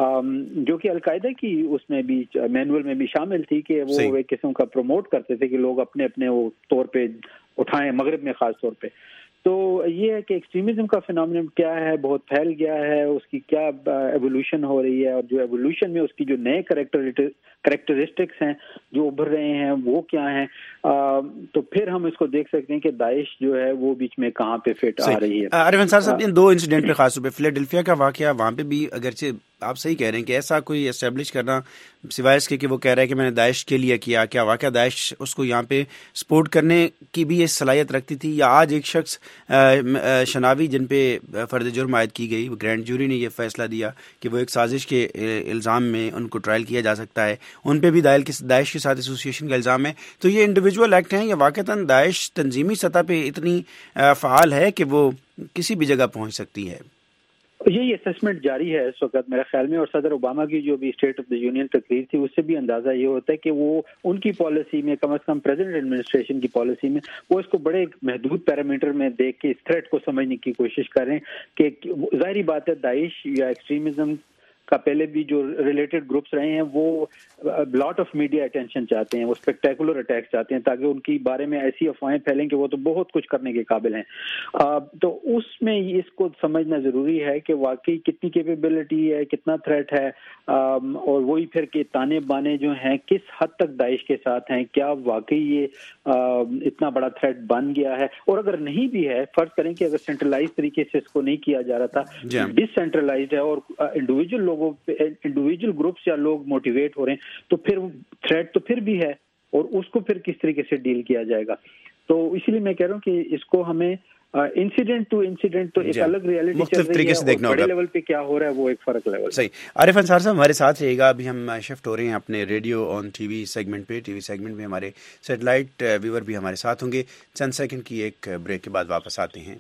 جو کہ القاعدہ کی اس میں بھی مینول میں بھی شامل تھی کہ وہ ایک قسم کا پروموٹ کرتے تھے کہ لوگ اپنے اپنے وہ طور پہ اٹھائیں، مغرب میں خاص طور پہ. تو یہ ہے کہ ایکسٹریمزم کا فینومینن کیا ہے، بہت پھیل گیا ہے، اس کی کیا ایوولوشن ہو رہی ہے، اور جو ایوولوشن میں اس کی جو نئے کریکٹرسٹکس ہیں جو ابھر رہے ہیں وہ کیا ہیں. تو پھر ہم اس کو دیکھ سکتے ہیں کہ داعش جو ہے وہ بیچ میں کہاں پہ فٹ آ رہی ہے. عارف انصار صاحب، ان 2 انسیڈنٹ پہ خاص طور پہ فلیڈلفیا کا واقعہ، وہاں پہ بھی اگرچہ آپ صحیح کہہ رہے ہیں کہ ایسا کوئی اسٹیبلش کرنا سوائے اس کے کہ وہ کہہ رہا ہے کہ میں نے داعش کے لیے کیا واقعہ داعش اس کو یہاں پہ سپورٹ کرنے کی بھی یہ صلاحیت رکھتی تھی، یا آج ایک شخص شناوی جن پہ فرد جرم عائد کی گئی، گرینڈ جوری نے یہ فیصلہ دیا کہ وہ ایک سازش کے الزام میں ان کو ٹرائل کیا جا سکتا ہے، ان پہ بھی داعش کے ساتھ ایسوسیشن کا الزام ہے. تو یہ انڈیویجول ایکٹ ہیں یا واقعتاً داعش تنظیمی سطح پہ اتنی فعال ہے کہ وہ کسی بھی جگہ پہنچ سکتی ہے؟ یہی اسسمنٹ جاری ہے اس وقت میرے خیال میں، اور صدر اوباما کی جو بھی اسٹیٹ آف دی یونین تقریر تھی اس سے بھی اندازہ یہ ہوتا ہے کہ وہ ان کی پالیسی میں، کم از کم پریزیڈنٹ ایڈمنسٹریشن کی پالیسی میں، وہ اس کو بڑے محدود پیرامیٹر میں دیکھ کے اس تھریٹ کو سمجھنے کی کوشش کریں کہ ظاہری بات ہے داعش یا ایکسٹریمزم کا پہلے بھی جو ریلیٹڈ گروپس رہے ہیں وہ لاٹ آف میڈیا اٹینشن چاہتے ہیں, وہ اسپیکٹیکولر اٹیک چاہتے ہیں تاکہ ان کی بارے میں ایسی افواہیں پھیلیں کہ وہ تو بہت کچھ کرنے کے قابل ہیں. تو اس میں اس کو سمجھنا ضروری ہے کہ واقعی کتنی کیپیبلٹی ہے, کتنا تھریٹ ہے, اور وہی پھر کہ تانے بانے جو ہیں کس حد تک داعش کے ساتھ ہیں, کیا واقعی یہ اتنا بڑا تھریٹ بن گیا ہے. اور اگر نہیں بھی ہے, فرض کریں کہ اگر سینٹرلائز طریقے سے اس کو نہیں کیا جا رہا تھا, ڈس سینٹرلائزڈ ہے اور انڈیویجول لوگوں پہ, انڈیویجول گروپس یا لوگ موٹیویٹ ہو رہے ہیں, تو پھر تھریٹ تو پھر بھی ہے, اور اس کو پھر کس طریقے سے ڈیل کیا جائے گا. تو اسی لیے میں کہہ رہا ہوں کہ اس کو ہمیں انسیڈنٹ ٹو انسیڈنٹ تو ایک الگ ریئلٹی چل رہی ہے, اور بڑے لیول پہ کیا ہو رہا ہے وہ ایک فرق لیول. صحیح. عارف انصار صاحب ہمارے ساتھ رہے گا. ابھی ہم شفٹ ہو رہے ہیں اپنے radio on TV segment پہ. ٹی وی سیگمنٹ میں ہمارے سیٹلائٹ ویور بھی ہمارے ساتھ ہوں گے. چند سیکنڈ کی ایک بریک کے بعد واپس آتے ہیں.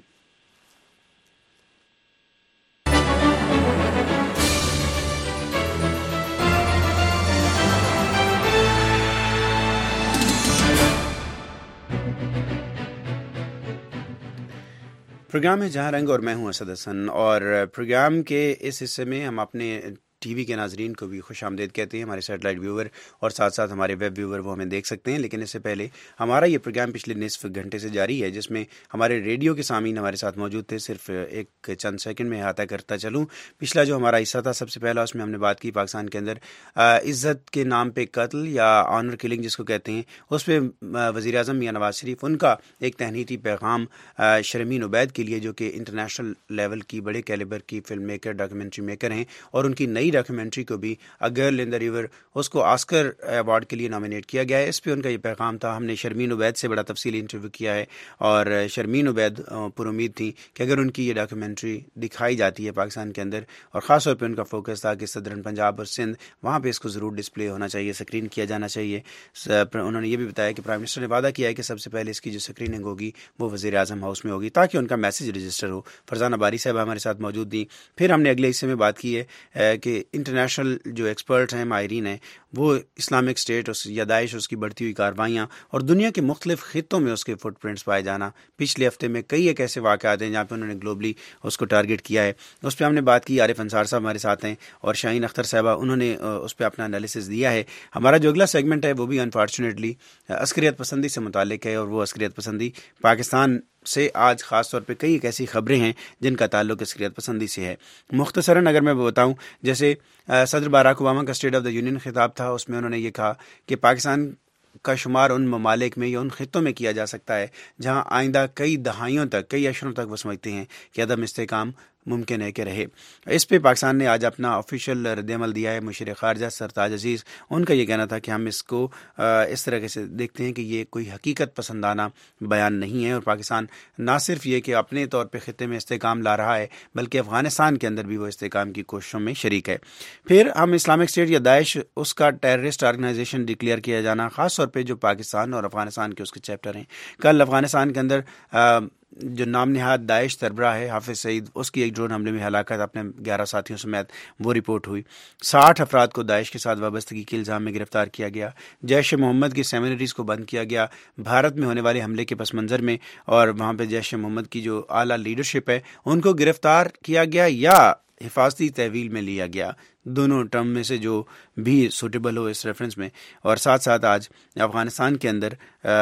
پروگرام ہے جہاں رنگ اور میں ہوں اسد حسن, اور پروگرام کے اس حصے میں ہم اپنے ٹی وی کے ناظرین کو بھی خوش آمدید کہتے ہیں. ہمارے سیٹلائٹ ویور اور ساتھ ساتھ ہمارے ویب ویور وہ ہمیں دیکھ سکتے ہیں. لیکن اس سے پہلے ہمارا یہ پروگرام پچھلے نصف گھنٹے سے جاری ہے, جس میں ہمارے ریڈیو کے سامعین ہمارے ساتھ موجود تھے. صرف ایک چند سیکنڈ میں احاطہ کرتا چلوں. پچھلا جو ہمارا حصہ تھا سب سے پہلا, اس میں ہم نے بات کی پاکستان کے اندر عزت کے نام پہ قتل یا آنر کلنگ جس کو کہتے ہیں, اس پہ وزیر اعظم میاں نواز شریف ان کا ایک تہنیتی پیغام شرمین عبید کے لیے, جو کہ انٹرنیشنل لیول کی بڑے کیلیبر کی فلم میکر, ڈاکیومنٹری میکر ہیں, اور ان کی نئی ڈاکیومنٹری کو بھی a girl in the river اس کو آسکر ایوارڈ کے لیے نامینیٹ کیا گیا ہے. اس پہ ان کا یہ پیغام تھا. ہم نے شرمین عبید سے بڑا تفصیلی انٹرویو کیا ہے, اور شرمین عبید پر امید تھی کہ اگر ان کی یہ ڈاکیومنٹری دکھائی جاتی ہے پاکستان کے اندر, اور خاص طور پہ ان کا فوکس تھا کہ صدرن پنجاب اور سندھ, وہاں پہ اس کو ضرور ڈسپلے ہونا چاہیے, اسکرین کیا جانا چاہیے. انہوں نے یہ بھی بتایا کہ پرائم منسٹر نے وعدہ کیا ہے کہ سب سے پہلے اس کی جو اسکریننگ ہوگی وہ وزیر اعظم ہاؤس میں ہوگی, تاکہ ان کا میسج رجسٹر ہو. فرزانہ باری صاحب ہمارے ساتھ موجود تھیں. پھر ہم نے اگلے حصے میں بات کی ہے کہ انٹرنیشنل جو ایکسپرٹ ہیں, ماہرین ہیں, وہ اسلامک اسٹیٹ یا داعش, اس کی بڑھتی ہوئی کاروائیاں اور دنیا کے مختلف خطوں میں اس کے فٹ پرنٹس پائے جانا. پچھلے ہفتے میں کئی ایک ایسے واقعات ہیں جہاں پہ انہوں نے گلوبلی اس کو ٹارگٹ کیا ہے. اس پہ ہم نے بات کی. عارف انصار صاحب ہمارے ساتھ ہیں, اور شاہین اختر صاحبہ, انہوں نے اس پہ اپنا انالیسس دیا ہے. ہمارا جو اگلا سیگمنٹ ہے وہ بھی انفارچونیٹلی عسکریت پسندی سے متعلق ہے, اور وہ عسکریت پسندی پاکستان سے آج خاص طور پہ کئی ایک ایسی خبریں ہیں جن کا تعلق عسکریت پسندی سے ہے. مختصراً اگر میں بتاؤں, جیسے صدر باراک اوباما کا اسٹیٹ آف دا یونین خطاب تھا, اس میں انہوں نے یہ کہا کہ پاکستان کا شمار ان ممالک میں یا ان خطوں میں کیا جا سکتا ہے جہاں آئندہ کئی دہائیوں تک, کئی عشروں تک وہ سمجھتے ہیں کہ عدم استحکام ممکن ہے کہ رہے. اس پہ پاکستان نے آج اپنا آفیشیل رد عمل دیا ہے. مشیر خارجہ سرتاج عزیز, ان کا یہ کہنا تھا کہ ہم اس کو اس طرح سے دیکھتے ہیں کہ یہ کوئی حقیقت پسندانہ بیان نہیں ہے, اور پاکستان نہ صرف یہ کہ اپنے طور پہ خطے میں استحکام لا رہا ہے, بلکہ افغانستان کے اندر بھی وہ استحکام کی کوششوں میں شریک ہے. پھر ہم اسلامک اسٹیٹ یا داعش, اس کا ٹیررسٹ آرگنائزیشن ڈکلیئر کیا جانا, خاص طور پہ جو پاکستان اور افغانستان کے اس کے چیپٹر ہیں. کل افغانستان کے اندر جو نام نہاد داعش سربراہ ہے حافظ سعید, اس کی ایک ڈرون حملے میں ہلاکت اپنے 11 ساتھیوں سمیت وہ رپورٹ ہوئی. 60 افراد کو داعش کے ساتھ وابستگی کے الزام میں گرفتار کیا گیا. جیش محمد کی سیمینریز کو بند کیا گیا. بھارت میں ہونے والے حملے کے پس منظر میں, اور وہاں پہ جیش محمد کی جو اعلیٰ لیڈرشپ ہے ان کو گرفتار کیا گیا یا حفاظتی تحویل میں لیا گیا, دونوں ٹرم میں سے جو بھی سوٹیبل ہو اس ریفرنس میں. اور ساتھ ساتھ آج افغانستان کے اندر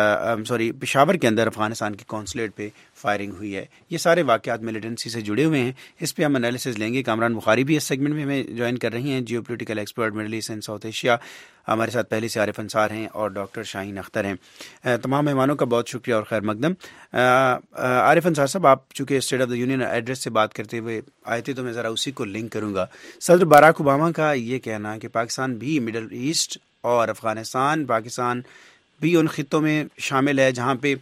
پشاور کے اندر افغانستان کے قونصلیٹ پہ فائرنگ ہوئی ہے. یہ سارے واقعات ملیٹنسی سے جڑے ہوئے ہیں. اس پہ ہم انالیسز لیں گے. کامران بخاری بھی اس سیگمنٹ میں ہمیں جوائن کر رہی ہیں, geopolitical expert Middle East and South Asia. ہمارے ساتھ پہلے سے عارف انصار ہیں اور ڈاکٹر شاہین اختر ہیں. تمام مہمانوں کا بہت شکریہ اور خیر مقدم. عارف انصار صاحب, آپ چونکہ state of the union address سے بات کرتے ہوئے آئے تھے تو میں ذرا اسی کو لنک کروں گا. صدر باراک اوباما کا یہ کہنا کہ پاکستان بھی مڈل ایسٹ اور افغانستان, پاکستان بھی ان خطوں میں شامل ہے جہاں پہ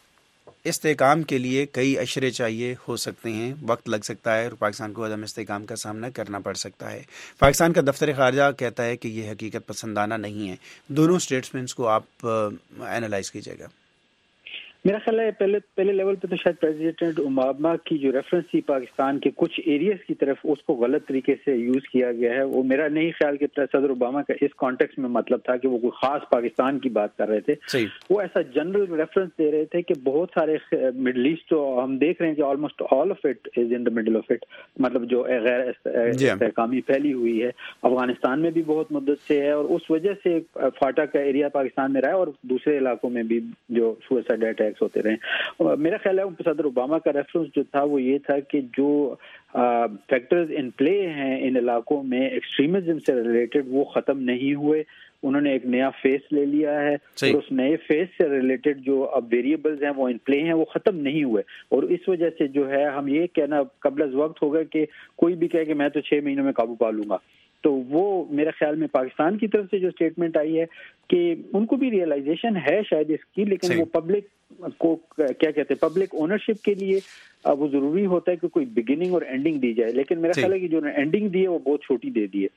استحکام کے لیے کئی اشرے چاہیے ہو سکتے ہیں, وقت لگ سکتا ہے, اور پاکستان کو عدم استحکام کا سامنا کرنا پڑ سکتا ہے. پاکستان کا دفتر خارجہ کہتا ہے کہ یہ حقیقت پسندانہ نہیں ہے. دونوں اسٹیٹمنٹس کو آپ اینالائز کیجیے گا. میرا خیال ہے پہلے لیول پہ تو شاید پریزیڈنٹ اوباما کی جو ریفرنس تھی پاکستان کے کچھ ایریاز کی طرف اس کو غلط طریقے سے یوز کیا گیا ہے. وہ میرا نہیں خیال کہ صدر اوباما کا اس کانٹیکس میں مطلب تھا کہ وہ کوئی خاص پاکستان کی بات کر رہے تھے. وہ ایسا جنرل ریفرنس دے رہے تھے کہ بہت سارے مڈل ایسٹ تو ہم دیکھ رہے ہیں کہ almost all of it is in the middle of it, مطلب جو غیر استحکامی پھیلی ہوئی ہے افغانستان میں بھی بہت مدت سے ہے, اور اس وجہ سے فاٹا کا ایریا پاکستان میں رہا ہے اور دوسرے علاقوں میں بھی جو سوئسائڈ اٹیکس ہوتے رہے. میرا خیال ہے صدر اوباما کا ریفرنس جو تھا وہ یہ تھا کہ جو فیکٹرز ان پلے ہیں ان علاقوں میں ایکسٹریمزم سے ریلیٹڈ وہ ختم نہیں ہوئے. انہوں نے ایک نیا فیس لے لیا ہے اور اس نئے فیس سے ریلیٹڈ جو اب ویریبلز ہیں وہ ان پلے ہیں وہ ختم نہیں ہوئے, اور اس وجہ سے جو ہے ہم یہ کہنا قبل از وقت ہوگا کہ کوئی بھی کہے کہ میں تو 6 مہینوں میں قابو پا لوں گا. تو وہ میرے خیال میں پاکستان کی طرف سے جو اسٹیٹمنٹ آئی ہے کہ ان کو بھی ریئلائزیشن ہے شاید اس کی, لیکن وہ پبلک کو کیا کہتے ہیں پبلک اونرشپ کے لیے وہ ضروری ہوتا ہے کہ کوئی بگننگ اور اینڈنگ دی جائے, لیکن میرا خیال ہے کہ جو اینڈنگ دی ہے وہ بہت چھوٹی دے دی ہے.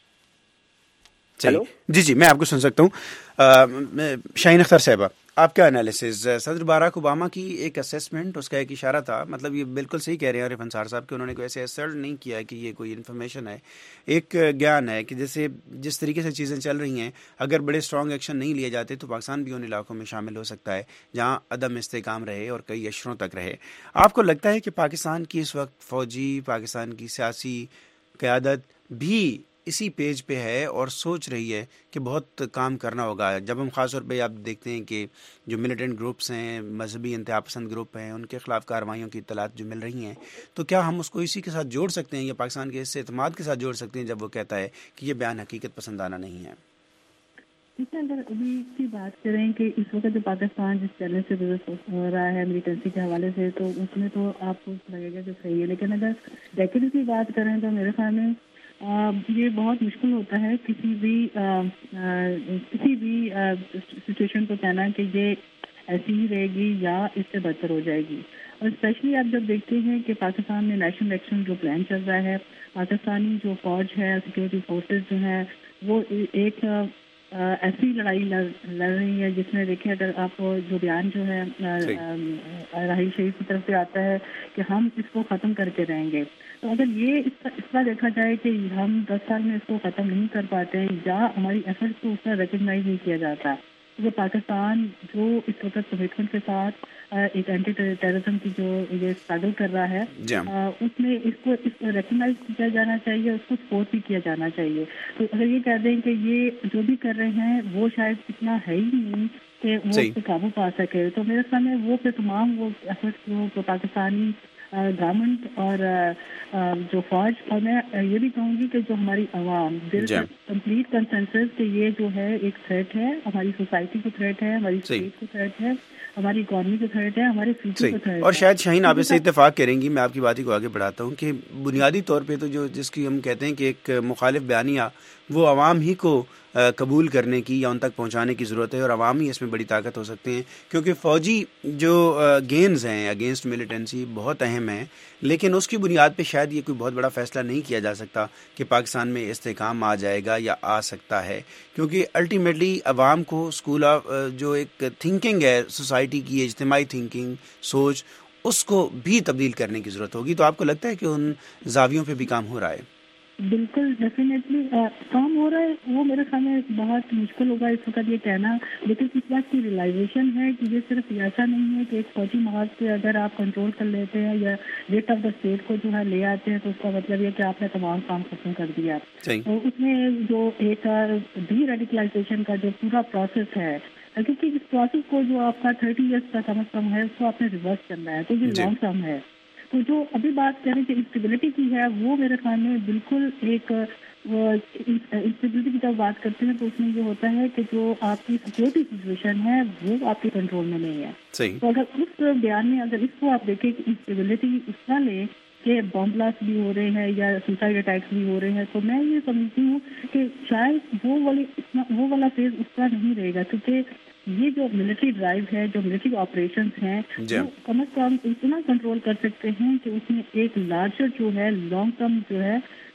جی میں آپ کو سن سکتا ہوں. شاہین اختر صاحبہ, آپ کا انالیسز, صدر باراک اوباما کی ایک اسیسمنٹ, اس کا ایک اشارہ تھا, مطلب یہ بالکل صحیح کہہ رہے ہیں عارف انصار صاحب کہ انہوں نے کوئی ایسے اسرٹ نہیں کیا کہ یہ کوئی انفارمیشن ہے, ایک گیان ہے کہ جیسے جس طریقے سے چیزیں چل رہی ہیں اگر بڑے اسٹرانگ ایکشن نہیں لیے جاتے تو پاکستان بھی ان علاقوں میں شامل ہو سکتا ہے جہاں عدم استحکام رہے اور کئی اشروں تک رہے. آپ کو لگتا ہے کہ پاکستان کی اس وقت فوجی, پاکستان کی سیاسی قیادت بھی اسی پیج پہ ہے اور سوچ رہی ہے کہ بہت کام کرنا ہوگا؟ جب ہم خاص طور پہ آپ دیکھتے ہیں کہ جو ملیٹنٹ گروپس ہیں, مذہبی انتہا پسند گروپ ہیں, ان کے خلاف کارروائیوں کی اطلاعات جو مل رہی ہیں, تو کیا ہم اس کو اسی کے ساتھ جوڑ سکتے ہیں یا پاکستان کے اس اعتماد کے ساتھ جوڑ سکتے ہیں جب وہ کہتا ہے کہ یہ بیان حقیقت پسندانہ نہیں ہے؟ اگر ابھی کی بات کریں کہ اس وقت جو پاکستان جس چیلنج سے گزر ہو رہا ہے ملیٹنسی کے حوالے سے, تو اس میں تو آپ کو لگے گا کہ صحیح ہے, لیکن اگر ڈیکیڈ کی بات کریں تو میرے خیال میں یہ بہت مشکل ہوتا ہے کسی بھی سچویشن کو کہنا کہ یہ ایسی ہی رہے گی یا اس سے بدتر ہو جائے گی. اور اسپیشلی آپ جب دیکھتے ہیں کہ پاکستان میں نیشنل ایکشن جو پلان چل رہا ہے, پاکستانی جو فوج ہے, سیکورٹی فورسز جو ہیں, وہ ایک ایسی لڑائی لڑ رہی ہے جس میں دیکھیں اگر آپ جو بیان جو ہے راہیل شریف کی طرف سے آتا ہے کہ ہم اس کو ختم کر کے رہیں گے, تو اگر یہ اس طرح دیکھا جائے کہ ہم 10 سال میں اس کو ختم نہیں کر پاتے ہیں یا ہماری ایفرٹس کو اس طرح ریکگنائز نہیں کیا جاتا, تو پاکستان جو اس وقت کمٹمنٹ کے ساتھ ایک اینٹی ٹیررزم کی جو یہ اسٹرگل کر رہا ہے, اس میں اس کو ریکگنائز کیا جانا چاہیے, اس کو سپورٹ بھی کیا جانا چاہیے. تو اگر یہ کہہ دیں کہ یہ جو بھی کر رہے ہیں وہ شاید اتنا ہے ہی نہیں کہ وہ اس پہ قابو پا سکے, تو میرے سامنے وہ پہ تمام وہ ایفرٹس جو پاکستانی گورنمنٹ اور جو فوج, اور میں یہ بھی کہوں گی کہ جو ہماری عوام کمپلیٹ کنسنسس کہ یہ جو ہے ایک تھریٹ ہے, ہماری سوسائٹی کو تھریٹ ہے, ہماری اسٹیٹ کو تھریٹ ہے, ہماری اکانومی کو تھریٹ ہے, ہمارے فیوچر کو تھریٹ ہے. اور شاید شاہین آپ اس سے اتفاق کریں گی, میں آپ کی بات ہی کو آگے بڑھاتا ہوں کہ بنیادی طور پہ تو جو جس کی ہم کہتے ہیں کہ ایک مخالف بیانیہ وہ عوام ہی کو قبول کرنے کی یا ان تک پہنچانے کی ضرورت ہے, اور عوام ہی اس میں بڑی طاقت ہو سکتے ہیں, کیونکہ فوجی جو گینز ہیں اگینسٹ ملیٹنسی بہت اہم ہیں, لیکن اس کی بنیاد پہ شاید یہ کوئی بہت بڑا فیصلہ نہیں کیا جا سکتا کہ پاکستان میں استحکام آ جائے گا یا آ سکتا ہے, کیونکہ الٹیمیٹلی عوام کو اسکول آف جو ایک تھنکنگ ہے سوسائٹی کی اجتماعی تھنکنگ سوچ, اس کو بھی تبدیل کرنے کی ضرورت ہوگی. تو آپ کو لگتا ہے کہ ان زاویوں پہ بھی کام ہو رہا ہے؟ بالکل ڈیفینیٹلی کام ہو رہا ہے, وہ میرے سامنے بہت مشکل ہوگا اس وقت یہ کہنا, لیکن اس بات کی ریئلائزیشن ہے کہ یہ صرف ایسا نہیں ہے کہ ایک فوجی محاذ پہ اگر آپ کنٹرول کر لیتے ہیں یا ریٹ آف دا اسٹیٹ کو جو ہے لے آتے ہیں تو اس کا مطلب یہ کہ آپ نے تمام کام ختم کر دیا. تو اس میں جو ایک ڈی ریڈیکلائزیشن کا جو پورا پروسیس ہے, کیونکہ اس پروسیس کو جو آپ کا 30 ایئرس کا کم از کم ہے اس کو آپ نے ریورس کرنا ہے, تو یہ لانگ ٹرم ہے. تو جو ابھی بات کریں کہ انسٹیبلٹی کی ہے, وہ میرے خیال میں بالکل ایک انسٹیبلٹی کی جب بات کرتے ہیں تو اس میں یہ ہوتا ہے کہ جو آپ کی سیکورٹی سچویشن ہے وہ آپ کے کنٹرول میں نہیں ہے. تو اگر اس بیان میں اگر اس کو آپ دیکھیں کہ انسٹیبلٹی اس طرح لیں کہ بم بلاسٹ بھی ہو رہے ہیں یا سوسائڈ اٹیکس بھی ہو رہے ہیں, تو میں یہ سمجھتی ہوں کہ شاید وہ والا فیز اس طرح نہیں رہے گا, کیونکہ یہ جو ملٹری ڈرائیو ہے, جو ملٹری آپریشنز ہیں, وہ کم از کم اتنا کنٹرول کر سکتے ہیں کہ اس میں ایک لارجر جو ہے لانگ ٹرم جو ہے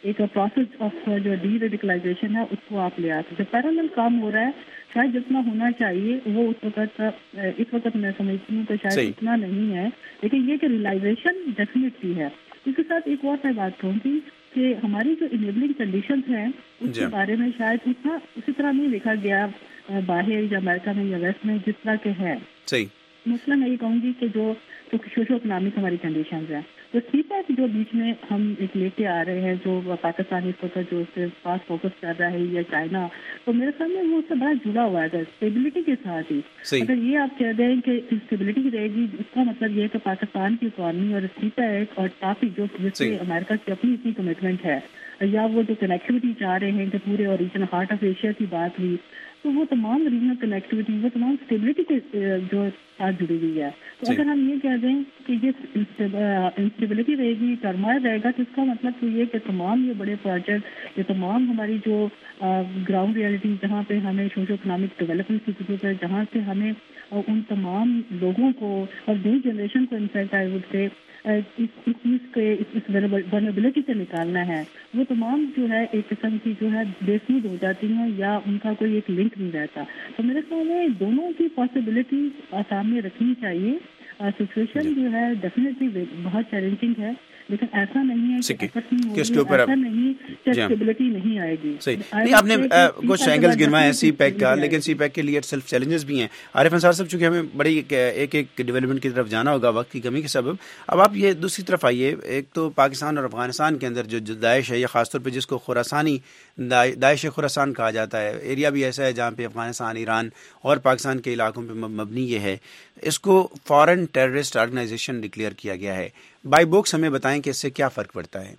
ایک پروسیس آف جو ڈی ریڈیکلائزیشن ہے اس کو آپ لے آتے. جو پیرالل کام ہو رہا ہے شاید جتنا ہونا چاہیے وہ اس وقت میں سمجھتی ہوں کہ شاید اتنا نہیں ہے, لیکن یہ کہ ریلائزیشن ڈیفینیٹلی ہے. اس کے ساتھ ایک اور میں بات کہوں گی کہ ہماری جو انیبلنگ کنڈیشنز ہیں اس کے بارے میں شاید اتنا اسی طرح نہیں دیکھا گیا باہر یا امریکہ میں یا ویسٹ میں جس طرح کے ہے. مثلا میں یہ کہوں گی کہ جو سوشو اکنامک ہماری کنڈیشنز ہیں, تو سی پیک جو بیچ میں ہم ایک لے کے آ رہے ہیں جو پاکستان اس وقت جو اس کے پاس فوکس کر رہا ہے یا چائنا, تو میرے سامنے وہ اس سے بڑا جڑا ہوا ہے اسٹیبلٹی کے ساتھ ہی. اگر یہ آپ کہہ دیں کہ اسٹیبلٹی رہے گی, اس کا مطلب یہ ہے کہ پاکستان کی اکانومی اور سی پیک اور کافی جو جس سے امریکہ کی اپنی اتنی کمٹمنٹ ہے, یا وہ جو کنیکٹیوٹی چاہ رہے ہیں کہ پورے اور ریجن ہارٹ آف ایشیا کی بات ہوئی, تو وہ تمام ریجنل کنیکٹیوٹی وہ تمام اسٹیبلٹی کے جو ساتھ جڑی ہوئی ہے. تو اگر ہم یہ کہہ دیں کہ یہ انسٹیبلٹی رہے گی, ٹرمائل رہے گا, تو اس کا مطلب تو یہ کہ تمام یہ بڑے پروجیکٹ, یہ تمام ہماری جو گراؤنڈ ریالٹی جہاں پہ ہمیں سوشو اکنامک ڈیولپمنٹ کی ضرورت ہے, جہاں سے ہمیں ان تمام لوگوں کو اور نئی جنریشن کو انفیکٹ آئی وڈ سے اس چیز کے اس ورنیبلٹی سے نکالنا ہے, وہ تمام جو ہے ایک قسم کی جو ہے بےسود ہو جاتی ہیں یا ان کا کوئی ایک لنک نہیں رہتا. تو میرے خیال میں دونوں کی پاسبلٹی سامنے رکھنی چاہیے. سچویشن جو ہے ڈیفینیٹلی بہت چیلنجنگ ہے, لیکن ایسا نہیں ہے کہ اس کے اوپر ایسا نہیں کہ اسٹیبلٹی نہیں آئے گی. نہیں, آپ نے کچھ اینگلز گنوائے ہیں سی پیک کا, لیکن سی پیک کے لیے سیلف چیلنجز بھی ہیں. عارف انصار صاحب, چونکہ ہمیں بڑی ایک ڈیولپمنٹ کی طرف جانا ہوگا وقت کی کمی کے سبب, اب آپ یہ دوسری طرف آئیے. ایک تو پاکستان اور افغانستان کے اندر جو داعش ہے, یہ خاص طور پہ جس کو خراسانی داعش خراسان کہا جاتا ہے, ایریا بھی ایسا ہے جہاں پہ افغانستان, ایران اور پاکستان کے علاقوں پہ مبنی یہ ہے, اس کو فارن ٹیررسٹ آرگنائزیشن ڈکلیئر کیا گیا ہے. بائی بوکس ہمیں بتائیں کہ اس سے کیا فرق پڑتا ہے؟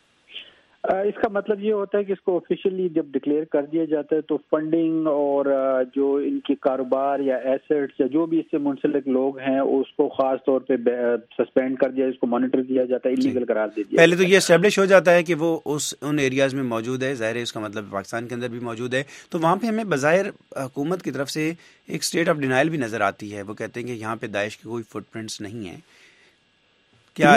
اس کا مطلب یہ ہوتا ہے کہ اس کو آفیشیلی جب ڈکلیئر کر دیا جاتا ہے تو فنڈنگ اور جو ان کی کاروبار یا ایسٹس یا جو بھی اس سے منسلک لوگ ہیں اس کو خاص طور پہ سسپینڈ کر دیا, اس کو مانیٹر کیا جاتا ہے, انلیگل قرار دے دیا. پہلے تو یہ اسٹیبلش ہو جاتا ہے کہ وہ ان ایریاز میں موجود ہے, ظاہر ہے اس کا مطلب پاکستان کے اندر بھی موجود ہے, تو وہاں پہ ہمیں بظاہر حکومت کی طرف سے ایک اسٹیٹ آف ڈینائل بھی نظر آتی ہے. وہ کہتے ہیں کہ یہاں پہ داعش کے کوئی فٹ پرنٹس نہیں ہیں. کیا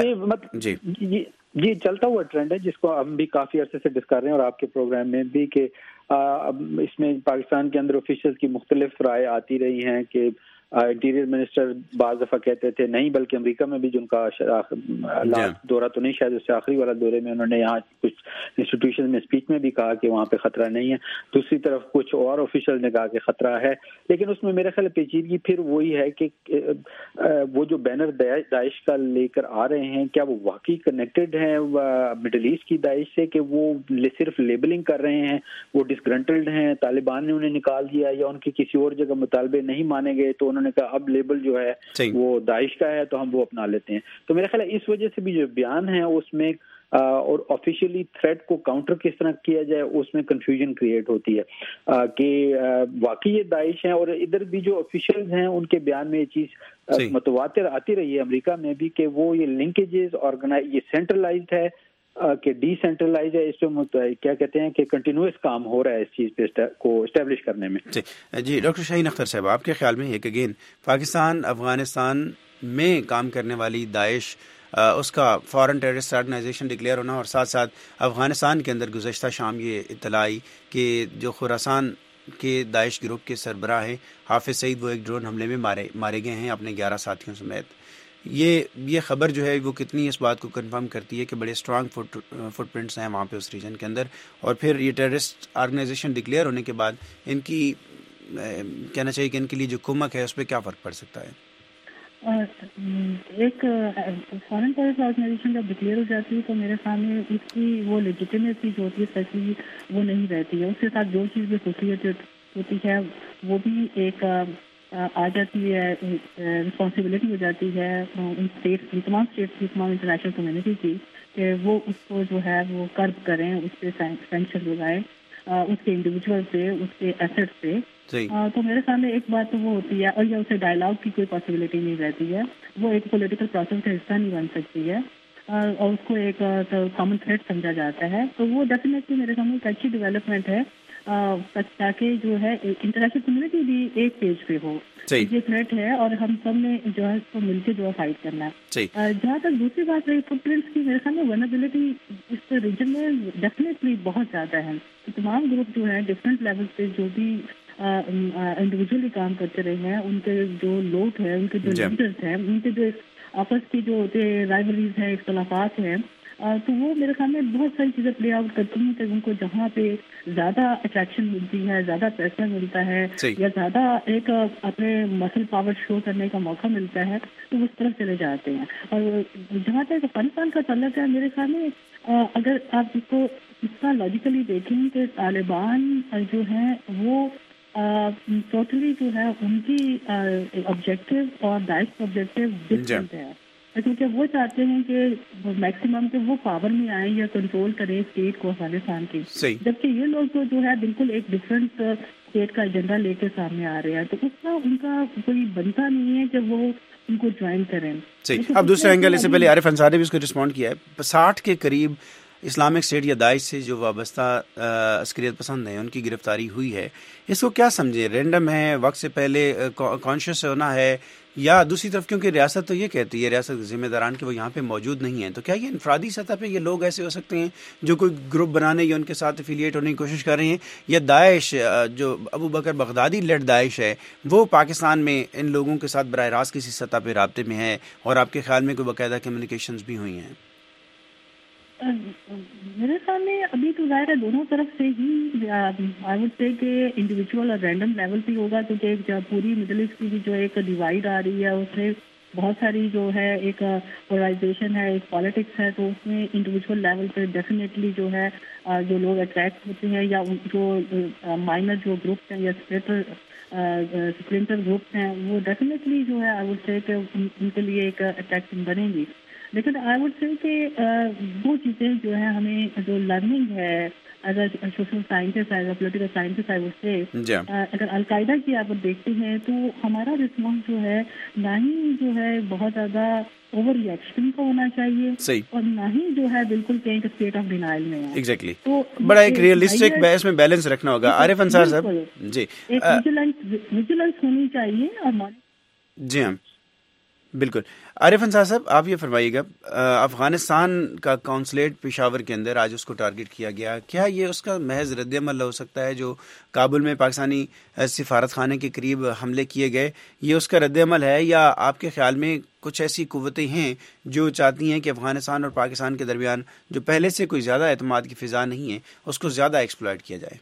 جی چلتا ہوا ٹرینڈ ہے جس کو ہم بھی کافی عرصے سے ڈسکس کر رہے ہیں, اور آپ کے پروگرام میں بھی, کہ اس میں پاکستان کے اندر آفیشلز کی مختلف رائے آتی رہی ہیں کہ انٹیریئر منسٹر بعض دفعہ کہتے تھے نہیں, بلکہ امریکہ میں بھی جن کا دورہ تو نہیں, شاید اس سے آخری والا دورے میں انہوں نے یہاں کچھ انسٹیٹیوشن میں اسپیچ میں بھی کہا کہ وہاں پہ خطرہ نہیں ہے. دوسری طرف کچھ اور آفیشل نے کہا کہ خطرہ ہے, لیکن اس میں میرے خیال پیچیدگی پھر وہی ہے کہ وہ جو بینر داعش کا لے کر آ رہے ہیں, کیا وہ واقعی کنیکٹڈ ہیں مڈل ایسٹ کی داعش سے, کہ وہ صرف لیبلنگ کر رہے ہیں, وہ ڈسگرنٹلڈ ہیں, طالبان نے انہیں نکال دیا, یا ان کے کسی اور جگہ مطالبے نہیں مانے گئے تو انہوں نے کہا اب لیبل جو ہے وہ داعش کا ہے تو ہم وہ اپنا لیتے ہیں. تو میرا خیال ہے اس وجہ سے بھی جو بیان ہے اس میں اور آفیشیلی تھریٹ کو کاؤنٹر کس طرح کیا جائے اس میں کنفیوژن کریٹ ہوتی ہے کہ واقعی یہ داعش ہیں, اور ادھر بھی جو آفیشیلز ہیں ان کے بیان میں یہ چیز متواتر آتی رہی ہے امریکہ میں بھی کہ وہ یہ لنکیجز یہ سینٹرلائزڈ ہے کہ ڈی سینٹرلائز ہے, اس پہ کیا کہتے ہیں کہ کنٹینیوس کام ہو رہا ہے اس چیز پہ کو اسٹیبلش کرنے میں. جی ڈاکٹر شاہین اختر صاحب, آپ کے خیال میں ایک اگین پاکستان افغانستان میں کام کرنے والی داعش, اس کا فارن ٹیررسٹ آرگنائزیشن ڈکلیئر ہونا, اور ساتھ ساتھ افغانستان کے اندر گزشتہ شام یہ اطلاع آئی کہ جو خراسان کے داعش گروپ کے سربراہ ہیں حافظ سعید, وہ ایک ڈرون حملے میں مارے گئے ہیں اپنے 11 ساتھیوں سمیت. یہ خبر جو ہے وہ کتنی اس بات کو کنفرم کرتی ہے کہ بڑے اسٹرانگ فٹ پرنٹس ہیں وہاں پہ اس ریجن کے اندر, اور پھر یہ ٹیررسٹ آرگنائزیشن ڈکلیئر ہونے کے بعد ان کی کہنا چاہیے کہ ان کے لیے جو کمک ہے اس پہ کیا فرق پڑ سکتا ہے؟ ایک فارن ٹیررسٹ آرگنائزیشن جب ڈکلیئر ہو جاتی ہے تو میرے سامنے اس کی وہ لیجیٹیمیسی جو ہوتی ہے سچی وہ نہیں رہتی ہے. اس کے ساتھ جو چیز بھی خصوصیت ہوتی ہے وہ بھی ایک آ جاتی ہے, رسپانسبلٹی ہو جاتی ہے ان اسٹیٹس کی, تمام اسٹیٹس کی, تمام انٹرنیشنل کمیونٹی کی, کہ وہ اس کو جو ہے وہ کرب کریں, اس پہ سینکشن لگائیں, اس کے انڈیویجول سے, اس کے ایسٹ سے. تو میرے سامنے ایک بات تو وہ ہوتی ہے, اور یا اسے ڈائلاگ کی کوئی پاسبلٹی نہیں رہتی ہے, وہ ایک پولیٹیکل پروسیس کا حصہ نہیں بن سکتی ہے, اور اس کو ایک کامن تھریٹ سمجھا جاتا ہے. تو وہ ڈیفینیٹلی میرے سامنے ایک اچھی ڈیولپمنٹ ہے تاکہ جو ہے انٹرنیشنل کمیونٹی بھی ایک پیج پہ ہو. یہ تھریٹ ہے اور ہم سب نے جو ہے اس کو مل کے جو ہے فائٹ کرنا ہے. جہاں تک دوسری بات رہی فٹ پرنٹس کی، میرے خیال میں ولنریبلٹی اس ریجن میں ڈیفینیٹلی بہت زیادہ ہے. تمام گروپ جو ہے ڈفرینٹ لیول پہ جو بھی انڈیویجولی کام کرتے رہے ہیں، ان کے جو لوگ ہیں، ان کے جو لیڈرز ہیں، ان کے جو آپس کی جو رائیولریز ہیں، اختلافات ہیں، تو وہ میرے خیال میں بہت ساری چیزیں پلے آؤٹ کرتی ہیں کہ ان کو جہاں پہ زیادہ اٹریکشن ملتی ہے، زیادہ پیسہ ملتا ہے یا زیادہ ایک اپنے مسل پاور شو کرنے کا موقع ملتا ہے تو اس طرف چلے جاتے ہیں. اور جہاں تک افغانستان کا تعلق ہے، میرے خیال میں اگر آپ اس کو اس کا لاجیکلی دیکھیں کہ طالبان جو ہیں وہ ٹوٹلی جو ہے ان کی آبجیکٹو اور داعش کا آبجیکٹو ڈفرینٹ ہے، کیونکہ وہ چاہتے ہیں کہ میکسیمم کہ وہ پاور میں آئیں یا کنٹرول کریں اسٹیٹ کو افغانستان کی، جبکہ یہ لوگ جو ہے بالکل ایک ڈفرینٹ اسٹیٹ کا ایجنڈا لے کے سامنے آ رہے ہیں. تو اس کا ان کا کوئی بنتا نہیں ہے کہ وہ ان کو جوائن کریں. اب دوسرا اینگل، اس سے پہلے عارف انصاری نے بھی اس کو رسپونڈ کیا ہے. 60 کے قریب اسلامک اسٹیٹ یا داعش سے جو وابستہ عسکریت پسند ہیں ان کی گرفتاری ہوئی ہے. اس کو کیا سمجھے؟ رینڈم ہے، وقت سے پہلے کانشیس ہونا ہے، یا دوسری طرف کیونکہ ریاست تو یہ کہتی ہے، ریاست ذمہ داران کہ وہ یہاں پہ موجود نہیں ہیں، تو کیا یہ انفرادی سطح پہ یہ لوگ ایسے ہو سکتے ہیں جو کوئی گروپ بنانے یا ان کے ساتھ افیلیٹ ہونے کی کوشش کر رہے ہیں، یا داعش جو ابو بکر بغدادی لیڈ داعش ہے وہ پاکستان میں ان لوگوں کے ساتھ براہ راست کسی سطح پہ رابطے میں ہے اور آپ کے خیال میں کوئی باقاعدہ کمیونیکیشنز بھی ہوئی ہیں؟ میرے خیال میں ابھی تو ظاہر ہے دونوں طرف سے ہی آئی وڈ سے کہ انڈیویجول اور رینڈم لیول پہ ہوگا، کیونکہ پوری مڈل ایسٹ کی بھی جو ایک ڈیوائڈ آ رہی ہے اس میں بہت ساری جو ہے ایک پولرائزیشن ہے، ایک پالیٹکس ہے، تو اس میں انڈیویجول لیول پہ ڈیفینیٹلی جو ہے جو لوگ اٹریکٹ ہوتے ہیں یا جو مائنر جو گروپس ہیں یا سپلنٹر گروپس ہیں وہ ڈیفینیٹلی جو ہے آئی وڈ سے کہ ان کے لیے ایک اٹریکشن بنے گی. لیکن آئی وڈ سے کہ وہ چیزیں جو ہے ہمیں جو لرننگ ہے as a social scientist, as a political scientist, I would say اگر القاعدہ کی آپ دیکھتے ہیں تو ہمارا رسپانس جو ہے نہ ہی جو ہے بہت زیادہ اوور ریئیکشن کا ہونا چاہیے اور نہ ہی جو ہے بالکل کہیں کہ اسٹیٹ آف ڈینائل میں ہے. ایگزیکٹلی، بڑا ایک ریئلسٹک بیس میں بیلنس رکھنا ہوگا. عارف انصار صاحب جی، ایک ویجیلنس ہونی چاہیے. اور جی ہاں بالکل. عارف انصار صاحب آپ یہ فرمائیے گا، افغانستان کا قونصلیٹ پشاور کے اندر آج اس کو ٹارگٹ کیا گیا، کیا یہ اس کا محض رد عمل ہو سکتا ہے جو کابل میں پاکستانی سفارت خانے کے قریب حملے کیے گئے؟ یہ اس کا رد عمل ہے یا آپ کے خیال میں کچھ ایسی قوتیں ہیں جو چاہتی ہیں کہ افغانستان اور پاکستان کے درمیان جو پہلے سے کوئی زیادہ اعتماد کی فضا نہیں ہے اس کو زیادہ ایکسپلائٹ کیا جائے؟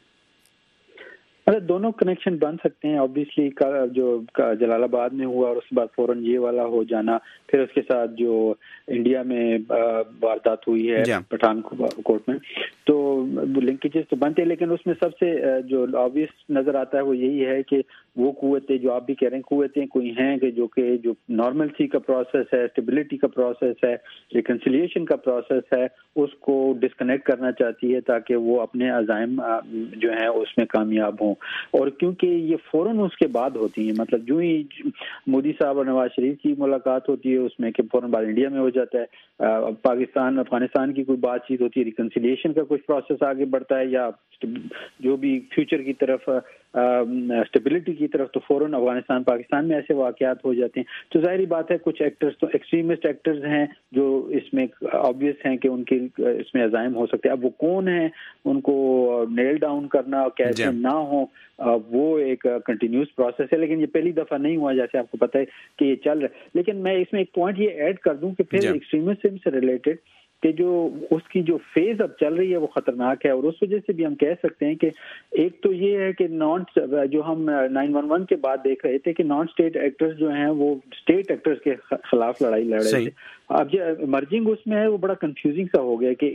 دونوں کنیکشن بن سکتے ہیں. آبویسلی جو جلال آباد میں ہوا اور اس کے بعد فوراً یہ والا ہو جانا، پھر اس کے ساتھ جو انڈیا میں واردات ہوئی ہے پٹھان کوٹ میں، تو لنکیجز تو بنتے ہیں. لیکن اس میں سب سے جو آبویس نظر آتا ہے وہ یہی ہے کہ وہ قوتیں جو آپ بھی کہہ رہے ہیں قوتیں کوئی ہیں کہ جو نارملسی کا پروسیس ہے، اسٹیبلٹی کا پروسیس ہے، ریکنسیلیشن کا پروسیس ہے، اس کو ڈسکنیکٹ کرنا چاہتی ہے تاکہ وہ اپنے عزائم جو ہیں اس میں کامیاب ہوں. اور کیونکہ یہ فوراً اس کے بعد ہوتی ہیں، مطلب جو ہی مودی صاحب اور نواز شریف کی ملاقات ہوتی ہے اس میں کہ فوراً بعد انڈیا میں ہو جاتا ہے، پاکستان افغانستان کی کوئی بات چیت ہوتی ہے، ریکنسیلیشن کا کچھ پروسیس آگے بڑھتا ہے یا جو بھی فیوچر کی طرف اسٹیبلٹی کی طرف، تو فوراً افغانستان پاکستان میں ایسے واقعات ہو جاتے ہیں. تو ظاہری بات ہے کچھ ایکٹرز تو ایکسٹریمسٹ ایکٹرز ہیں جو اس میں آبویس ہیں کہ ان کے اس میں عزائم ہو سکتے ہیں. اب وہ کون ہیں ان کو نیل ڈاؤن کرنا کیسے نہ ہو وہ ایک کنٹینیوس پروسیس ہے. لیکن یہ پہلی دفعہ نہیں ہوا، جیسے آپ کو پتہ ہے کہ یہ چل رہا ہے. لیکن میں اس میں ایک پوائنٹ یہ ایڈ کر دوں کہ پھر ایکسٹریمزم سے ریلیٹڈ کہ جو اس کی جو فیز اب چل رہی ہے وہ خطرناک ہے. اور اس وجہ سے بھی ہم کہہ سکتے ہیں کہ ایک تو یہ ہے کہ جو ہم 911 کے بعد دیکھ رہے تھے کہ نان اسٹیٹ ایکٹرز جو ہیں وہ اسٹیٹ ایکٹرز کے خلاف لڑائی لڑ رہے تھے. اب جو ایمرجنگ اس میں ہے وہ بڑا کنفیوزنگ سا ہو گیا کہ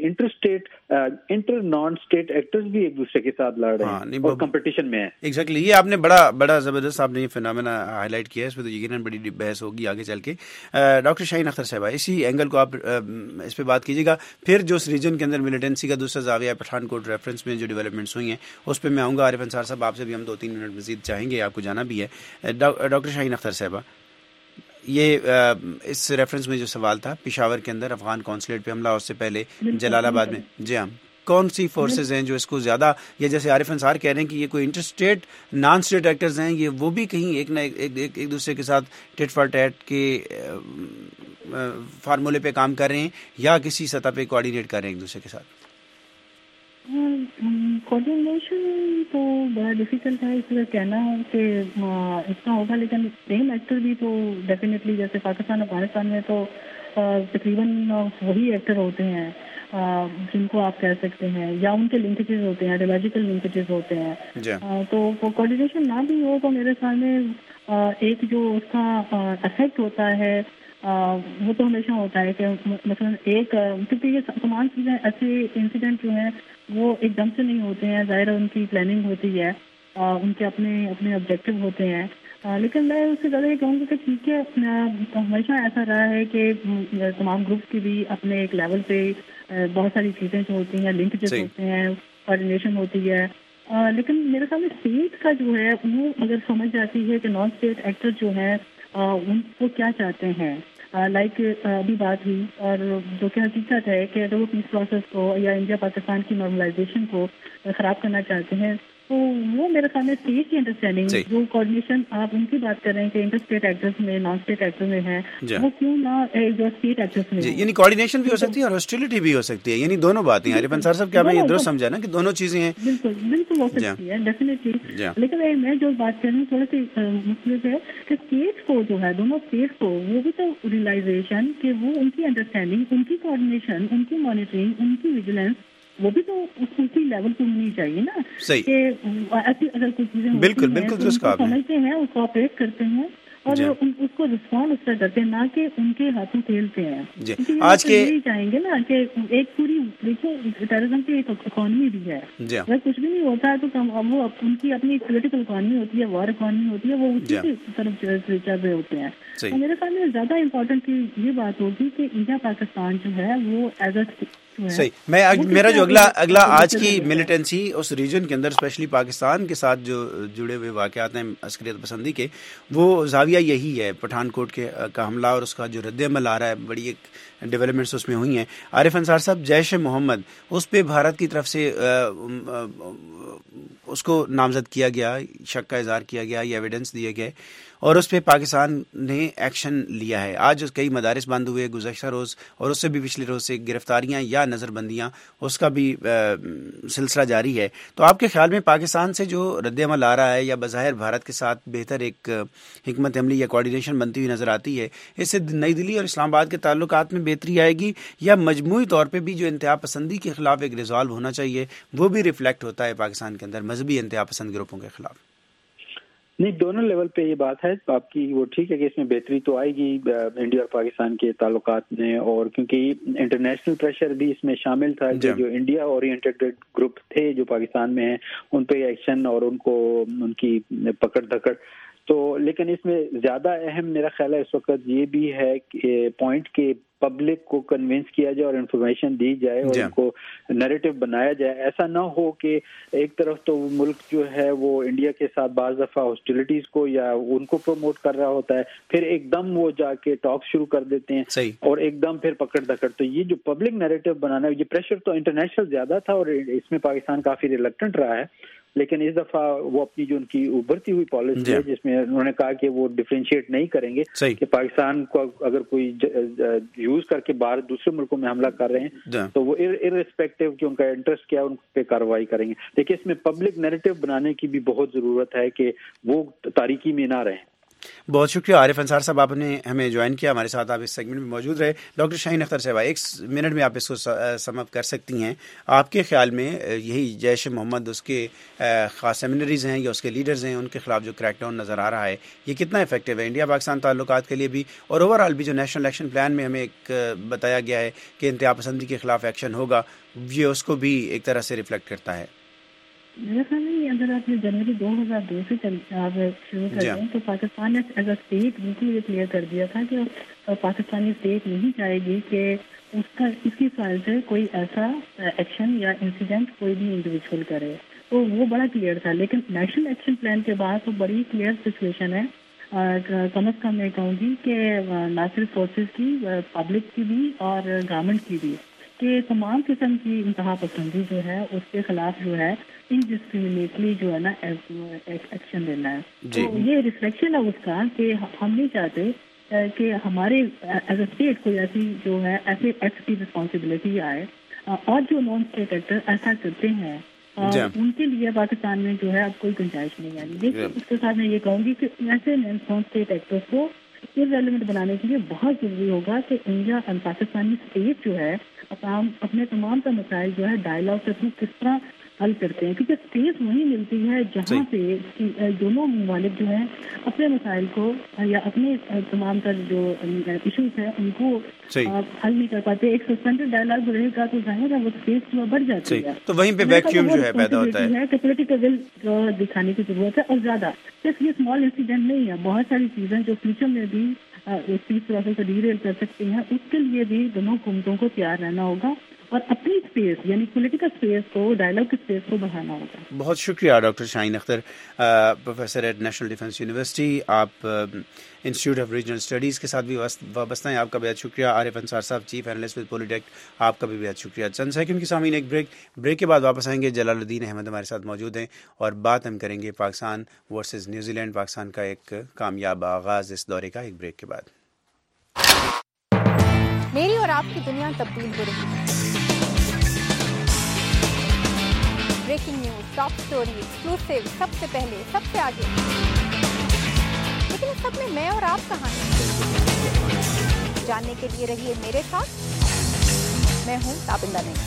انٹر نان اسٹیٹ ایکٹرز بھی ایک دوسرے کے ساتھ لڑ رہے ہیں اور کمپٹیشن میں ہیں. ایگزیکٹلی، یہ آپ نے بڑا زبردست آپ نے یہ فینامنا ہائی لائٹ کیا ہے. اس پہ تو یقیناً بڑی بحث ہوگی آگے چل کے. ڈاکٹر شاہین اختر صاحبہ اسی اینگل کو آپ اس پہ بات کیجیے گا. پھر جو اس ریجن کے اندر ملیٹنسی کا دوسرا زاویہ پٹھان کوٹ ریفرنس میں جو ڈیولپمنٹس ہوئی ہیں اس پہ میں آؤں گا. عارف انصار صاحب آپ سے بھی ہم 2-3 منٹ مزید چاہیں گے، آپ کو جانا بھی ہے. ڈاکٹر شاہین اختر صاحبہ، یہ اس ریفرنس میں جو سوال تھا پشاور کے اندر افغان قونصلیٹ پہ حملہ، اس سے پہلے جلال آباد میں، جی ہاں، کون سی فورسز ہیں جو اس کو زیادہ، یا جیسے عارف انصار کہہ رہے ہیں کہ یہ کوئی interstate non state actors ہیں، یہ وہ بھی کہیں ایک نہ ایک دوسرے کے ساتھ ٹیٹ فار ٹیٹ کے فارمولے پہ کام کر رہے ہیں، یا کسی سطح پہ کوآرڈینیٹ کر رہے ہیں ایک دوسرے کے ساتھ؟ کوآرڈینیشن تو بڑا ڈیفیکلٹ ہے اس لیے کہنا کہ اتنا ہوگا، لیکن سیم ایکٹر بھی تو ڈیفینیٹلی جیسے پاکستان افغانستان میں تو تقریباً وہی ایکٹر ہوتے ہیں جن کو آپ کہہ سکتے ہیں، یا ان کے لنکیجز ہوتے ہیں، آئیڈیالوجیکل لنکیجز ہوتے ہیں. تو کوآرڈینیشن نہ بھی ہو تو میرے خیال میں ایک جو اس کا افیکٹ ہوتا ہے وہ تو ہمیشہ ہوتا ہے کہ مثلا ایک، کیونکہ یہ تمام چیزیں ایسے انسیڈنٹ جو ہیں وہ ایک دم سے نہیں ہوتے ہیں، ظاہر ان کی پلاننگ ہوتی ہے، ان کے اپنے آبجیکٹو ہوتے ہیں. لیکن میں اس سے زیادہ یہ کہوں گی کہ ٹھیک ہے، ہمیشہ ایسا رہا ہے کہ تمام گروپس کی بھی اپنے ایک لیول پہ بہت ساری چیزیں جو ہوتی ہیں، لنکیجز ہوتے ہیں، کوآرڈینیشن ہوتی ہے. لیکن میرے خیال میں اسٹیٹ کا جو ہے وہ اگر سمجھ جاتی ہے کہ نان اسٹیٹ ایکٹر جو ہیں ان کو کیا چاہتے ہیں، لائک ابھی بات ہوئی، اور جو کہ حقیقت ہے کہ اگر وہ پیس پروسیس کو یا انڈیا پاکستان کی نارملائزیشن کو خراب کرنا چاہتے ہیں تو وہ میرے خیال میں اسٹیٹ کی انڈرسٹینڈنگ، جو کوآرڈینیشن آپ ان کی بات کر رہے ہیں کہ انٹر اسٹیٹ ایکٹرز میں نان اسٹیٹ ایکٹر میں ہیں، وہ کیوں نہ جو اسٹیٹ ایکٹرز میں، یعنی کوآرڈینیشن بھی ہو سکتی ہے اور ہاسٹیلٹی بھی ہو سکتی ہے، یعنی دونوں باتیں. عارف انصار صاحب کیا میں یہ درست سمجھا نا کہ دونوں چیزیں ہیں؟ بالکل ہو سکتی ہے ڈیفینیٹلی. لیکن میں جو بات کر رہی ہوں تھوڑا سی مختلف ہے کہ اسٹیٹ کو جو ہے، دونوں اسٹیٹ کو وہ بھی تو ریئلائزیشن کہ وہ ان کی انڈرسٹینڈنگ، ان کی کوآرڈینیشن، ان کی مانیٹرنگ، ان کی ویجیلنس وہ بھی تو اسی لیول پہ ہونی چاہیے نا. کہ ایسی اگر کوئی چیزیں بالکل سمجھتے ہیں، اس کو آپریٹ کرتے ہیں اور اس کو رسپونڈ اس طرح کرتے ہیں، نہ کہ ان کے ہاتھوں کھیلتے ہیں. آج کے یہی چاہیں گے نا کہ ایک پوری دیکھیں ٹیررزم کی ایک اکانومی بھی ہے، اگر کچھ بھی نہیں ہوتا ہے تو وہ ان کی اپنی پولیٹیکل اکانومی ہوتی ہے، وار اکانومی ہوتی ہے، وہ اسی کی طرف چل رہے ہوتے ہیں. تو میرے خیال میں زیادہ امپورٹنٹ یہ بات ہوگی کہ انڈیا پاکستان جو ہے وہ ایز اے صحیح. میرا جو اگلا آج کی ملیٹنسی اس ریجن کے اندر اسپیشلی پاکستان کے ساتھ جو جڑے ہوئے واقعات ہیں عسکریت پسندی کے، وہ زاویہ یہی ہے پٹھان کوٹ کا حملہ اور اس کا جو رد عمل آ رہا ہے، بڑی ایک ڈیولپمنٹس اس میں ہوئی ہیں. عارف انصار صاحب، جیش محمد اس پہ بھارت کی طرف سے اس کو نامزد کیا گیا، شک کا اظہار کیا گیا یا ایویڈنس دیے گئے، اور اس پہ پاکستان نے ایکشن لیا ہے. آج کئی مدارس بند ہوئے گزشتہ روز، اور اس سے بھی پچھلے روز سے گرفتاریاں یا نظر بندیاں اس کا بھی سلسلہ جاری ہے. تو آپ کے خیال میں پاکستان سے جو رد عمل آ رہا ہے، یا بظاہر بھارت کے ساتھ بہتر ایک حکمت عملی یا کوآرڈینیشن بنتی ہوئی نظر آتی ہے، اس سے نئی دلی اور اسلام آباد کے تعلقات میں بہتری آئے گی، یا مجموعی طور پہ بھی جو انتہا پسندی کے خلاف ایک ریزالو ہونا چاہیے وہ بھی ریفلیکٹ ہوتا ہے پاکستان کے اندر مذہبی انتہا پسند گروپوں کے خلاف؟ نہیں، دونوں لیول پہ یہ بات ہے آپ کی، وہ ٹھیک ہے کہ اس میں بہتری تو آئے گی انڈیا اور پاکستان کے تعلقات میں، اور کیونکہ انٹرنیشنل پریشر بھی اس میں شامل تھا کہ جو انڈیا اورینٹڈ گروپ تھے جو پاکستان میں ہیں ان پہ ایکشن اور ان کی پکڑ دھکڑ تو. لیکن اس میں زیادہ اہم میرا خیال ہے اس وقت یہ بھی ہے کہ پوائنٹ کہ پبلک کو کنونس کیا جائے اور انفارمیشن دی جائے اور ان کو نیریٹو بنایا جائے. ایسا نہ ہو کہ ایک طرف تو ملک جو ہے وہ انڈیا کے ساتھ بعض دفعہ ہاسٹیلٹیز کو یا ان کو پروموٹ کر رہا ہوتا ہے، پھر ایک دم وہ جا کے ٹاک شروع کر دیتے ہیں اور ایک دم پھر پکڑ دکڑ. تو یہ جو پبلک نیریٹو بنانا ہے، یہ پریشر تو انٹرنیشنل زیادہ تھا اور اس میں پاکستان کافی ریلکٹنٹ رہا ہے. لیکن اس دفعہ وہ اپنی جو ان کی ابھرتی ہوئی پالیسی ہے جس میں انہوں نے کہا کہ وہ ڈفرینشیٹ نہیں کریں گے کہ پاکستان کو اگر کوئی یوز کر کے باہر دوسرے ملکوں میں حملہ کر رہے ہیں تو وہ ارریسپیکٹو کہ ان کا انٹرسٹ کیا ان پہ کارروائی کریں گے. لیکن اس میں پبلک نیریٹو بنانے کی بھی بہت ضرورت ہے کہ وہ تاریکی میں نہ رہیں. بہت شکریہ عارف انصار صاحب، آپ نے ہمیں جوائن کیا، ہمارے ساتھ آپ اس سیگمنٹ میں موجود رہے. ڈاکٹر شاہین اختر صاحبہ، ایک منٹ میں آپ اس کو سم اپ کر سکتی ہیں. آپ کے خیال میں یہی جیش محمد، اس کے خاص سیمینریز ہیں یا اس کے لیڈرز ہیں، ان کے خلاف جو کریک ڈاؤن نظر آ رہا ہے، یہ کتنا افیکٹو ہے انڈیا پاکستان تعلقات کے لیے بھی، اور اوور آل بھی جو نیشنل ایکشن پلان میں ہمیں ایک بتایا گیا ہے کہ انتہا پسندی کے خلاف ایکشن ہوگا، یہ اس کو بھی ایک طرح سے ریفلیکٹ کرتا ہے؟ میرا خیال ہے اگر آپ جنوری 2002 سے آپ شروع کر دیں تو پاکستان نے ایز اے اسٹیٹ بالکل یہ کلیئر کر دیا تھا کہ پاکستانی اسٹیٹ نہیں چاہے گی کہ اس کی فائل سے کوئی ایسا ایکشن یا انسیڈنٹ کوئی بھی انڈیویجول کرے. تو وہ بڑا کلیئر تھا. لیکن نیشنل ایکشن پلان کے بعد تو بڑی کلیئر سچویشن ہے. کم از کم میں کہوں گی کہ نہ صرف فورسز کی، پبلک کی بھی اور گورنمنٹ کی بھی. کہ تمام قسم کی انتہا پسندی جو ہے اس کے خلاف جو ہے انڈسکریمنیٹلی جو ہے نا ایکشن لینا ہے. تو یہ ریفلیکشن ہے اس کا کہ ہم نہیں چاہتے کہ ہمارے ایز اے اسٹیٹ کوئی ایسی جو ہے ایسے ایکٹ کی رسپانسبلٹی آئے, اور جو نان اسٹیٹ ایکٹر ایسا کرتے ہیں ان کے لیے پاکستان میں جو ہے اب کوئی گنجائش نہیں آئی. لیکن اس کے ساتھ میں یہ کہوں گی کہ ایسے نان اسٹیٹ ایکٹرس کو ریلیونٹ بنانے کے لیے بہت ضروری ہوگا کہ انڈیا اور پاکستانی اسٹیٹ جو ہے اپنے تمام کا مسائل جو ہے ڈائلاگ کے تھرو کس طرح حل کرتے ہیں, کیونکہ اسپیس وہی ملتی ہے جہاں پہ دونوں ممالک جو ہیں اپنے مسائل کو یا اپنے تمام تر جو ایشوز ہیں ان کو حل نہیں کر پاتے. ایک سسپینڈڈ ڈائلاگ رہے گا تو ظاہر ہے وہ اسپیس جو بڑھ جاتی ہے, تو وہیں پہ ویکیوم جو ہے پیدا ہوتا ہے کہ پولیٹیکل ول دکھانے کی ضرورت ہے. اور زیادہ صرف یہ اسمال انسیڈنٹ نہیں ہے, بہت ساری چیزیں جو فیوچر میں بھی اس پیس پروسیس کو ڈیریل کر سکتی ہیں, اس کے لیے بھی دونوں حکومتوں کو تیار رہنا ہوگا اور اپنی اسپیس یعنی پولیٹیکل اسپیس کو ڈائلاگ کی اسپیس کو بڑھانا ہوگا. بہت شکریہ doctor Shaheen Akhtar, professor at National Defence University. آپ انسٹیٹیوٹ آف ریجنل اسٹڈیز کے ساتھ بھی وابستہ ہیں, آپ کا بہت شکریہ. عارف انصار صاحب, چیف اینالسٹ ود پولیٹیکٹ, آپ کا بھی بہت شکریہ. چند سیکنڈ کی سامعین ایک بریک کے بعد واپس آئیں گے. جلال الدین احمد ہمارے ساتھ موجود ہیں اور بات ہم کریں گے Pakistan versus New Zealand, Pakistan کا ایک کامیاب آغاز اس دورے کا. ایک بریک کے بعد میری اور آپ کی دنیا تبدیل ہو رہی ہے. Breaking news, top story, exclusive, سب سے پہلے, سب سے آگے. لیکن اس سب میں میں اور آپ کہاں ہیں؟ جاننے کے لیے رہیے میرے ساتھ. میں ہوں تابندہ نہیں.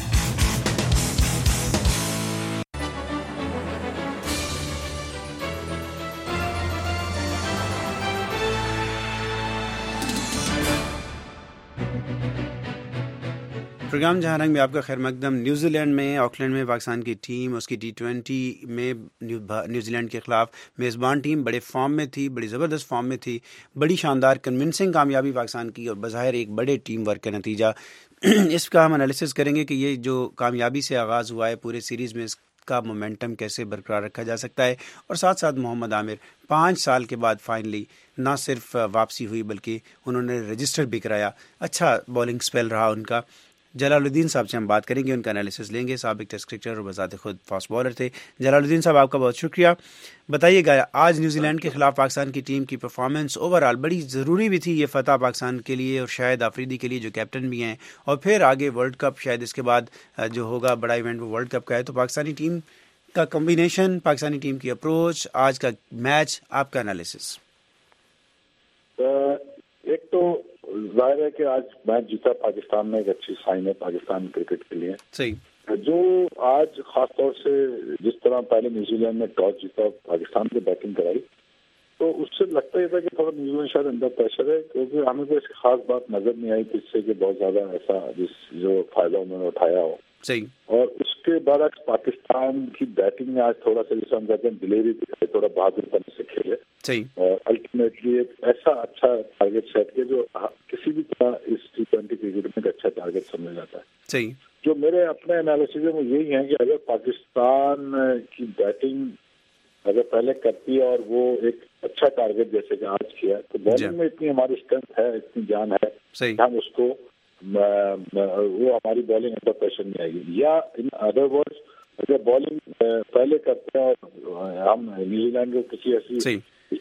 پروگرام جہاں رنگ میں آپ کا خیر مقدم. نیوزی لینڈ میں آکلینڈ میں پاکستان کی ٹیم اس کی T20 میں نیوزی لینڈ کے خلاف میزبان ٹیم بڑے فارم میں تھی, بڑی زبردست فارم میں تھی. بڑی شاندار کنونسنگ کامیابی پاکستان کی اور بظاہر ایک بڑے ٹیم ورک کا نتیجہ. اس کا ہم انالیسس کریں گے کہ یہ جو کامیابی سے آغاز ہوا ہے پورے سیریز میں, اس کا مومنٹم کیسے برقرار رکھا جا سکتا ہے. اور ساتھ ساتھ محمد عامر 5 سال کے بعد فائنلی نہ صرف واپسی ہوئی بلکہ انہوں نے رجسٹر بھی کرایا. اچھا بالنگ سپیل رہا ان کا. جلال الدین صاحب سے ہم بات کریں گے, ان کا انالیسس لیں گے. سابق ٹیسٹ کرکٹر اور بذات خود فاسٹ بالر تھے. جلال الدین صاحب, آپ کا بہت شکریہ. بتائیے گا آج نیوزی لینڈ کے خلاف پاکستان کی ٹیم کی پرفارمنس اوور آل بڑی ضروری بھی تھی یہ فتح پاکستان کے لیے اور شاہد آفریدی کے لیے جو کیپٹن بھی ہیں, اور پھر آگے ورلڈ کپ شاید اس کے بعد جو ہوگا بڑا ایونٹ وہ ورلڈ کپ کا ہے. تو پاکستانی ٹیم کا کمبینیشن, پاکستانی ٹیم کی اپروچ, آج کا میچ, آپ کا انالیسس. ایک تو ظاہر ہے کہ آج میچ جیتا پاکستان میں ایک اچھی سائن ہے پاکستان کرکٹ کے لیے. صحیح. جو آج خاص طور سے جس طرح پہلے نیوزی لینڈ نے ٹاس جیتا پاکستان کی بیٹنگ کرائی, تو اس سے لگتا ہی تھا کہ تھوڑا نیوزی لینڈ شاید انڈر پریشر ہے, کیونکہ ہمیں کوئی ایسی خاص بات نظر نہیں آئی جس سے کہ بہت زیادہ ایسا جو فائدہ انہوں نے اٹھایا ہو. صحیح. اور اس کے برعکس پاکستان کی بیٹنگ میں آج تھوڑا سا جیسے ہم کہتے ہیں ڈلیوری دکھائے, تھوڑا بہادر پن سے کھیلے. صحیح. اور الٹیمیٹلی ایک ایسا اچھا ٹارگیٹ سیٹ کیا جو کسی بھی طرح اس T20 کرکٹ میں ایک اچھا ٹارگیٹ سمجھا جاتا ہے. صحیح. جو میرے اپنے انالیسز میں یہی ہے کہ اگر پاکستان کی بیٹنگ اگر پہلے کرتی ہے اور وہ ایک اچھا ٹارگیٹ جیسے کہ آج کیا, تو بالنگ میں اتنی ہماری اسٹرینتھ ہے, اتنی جان ہے, ہم اس کو وہ ہماری بالنگ انڈر پریشر نہیں آئے گی. یا ان ادر ورڈز اگر بالنگ پہلے کرتے ہیں اور ہم نیوزی لینڈ کو کسی ایسی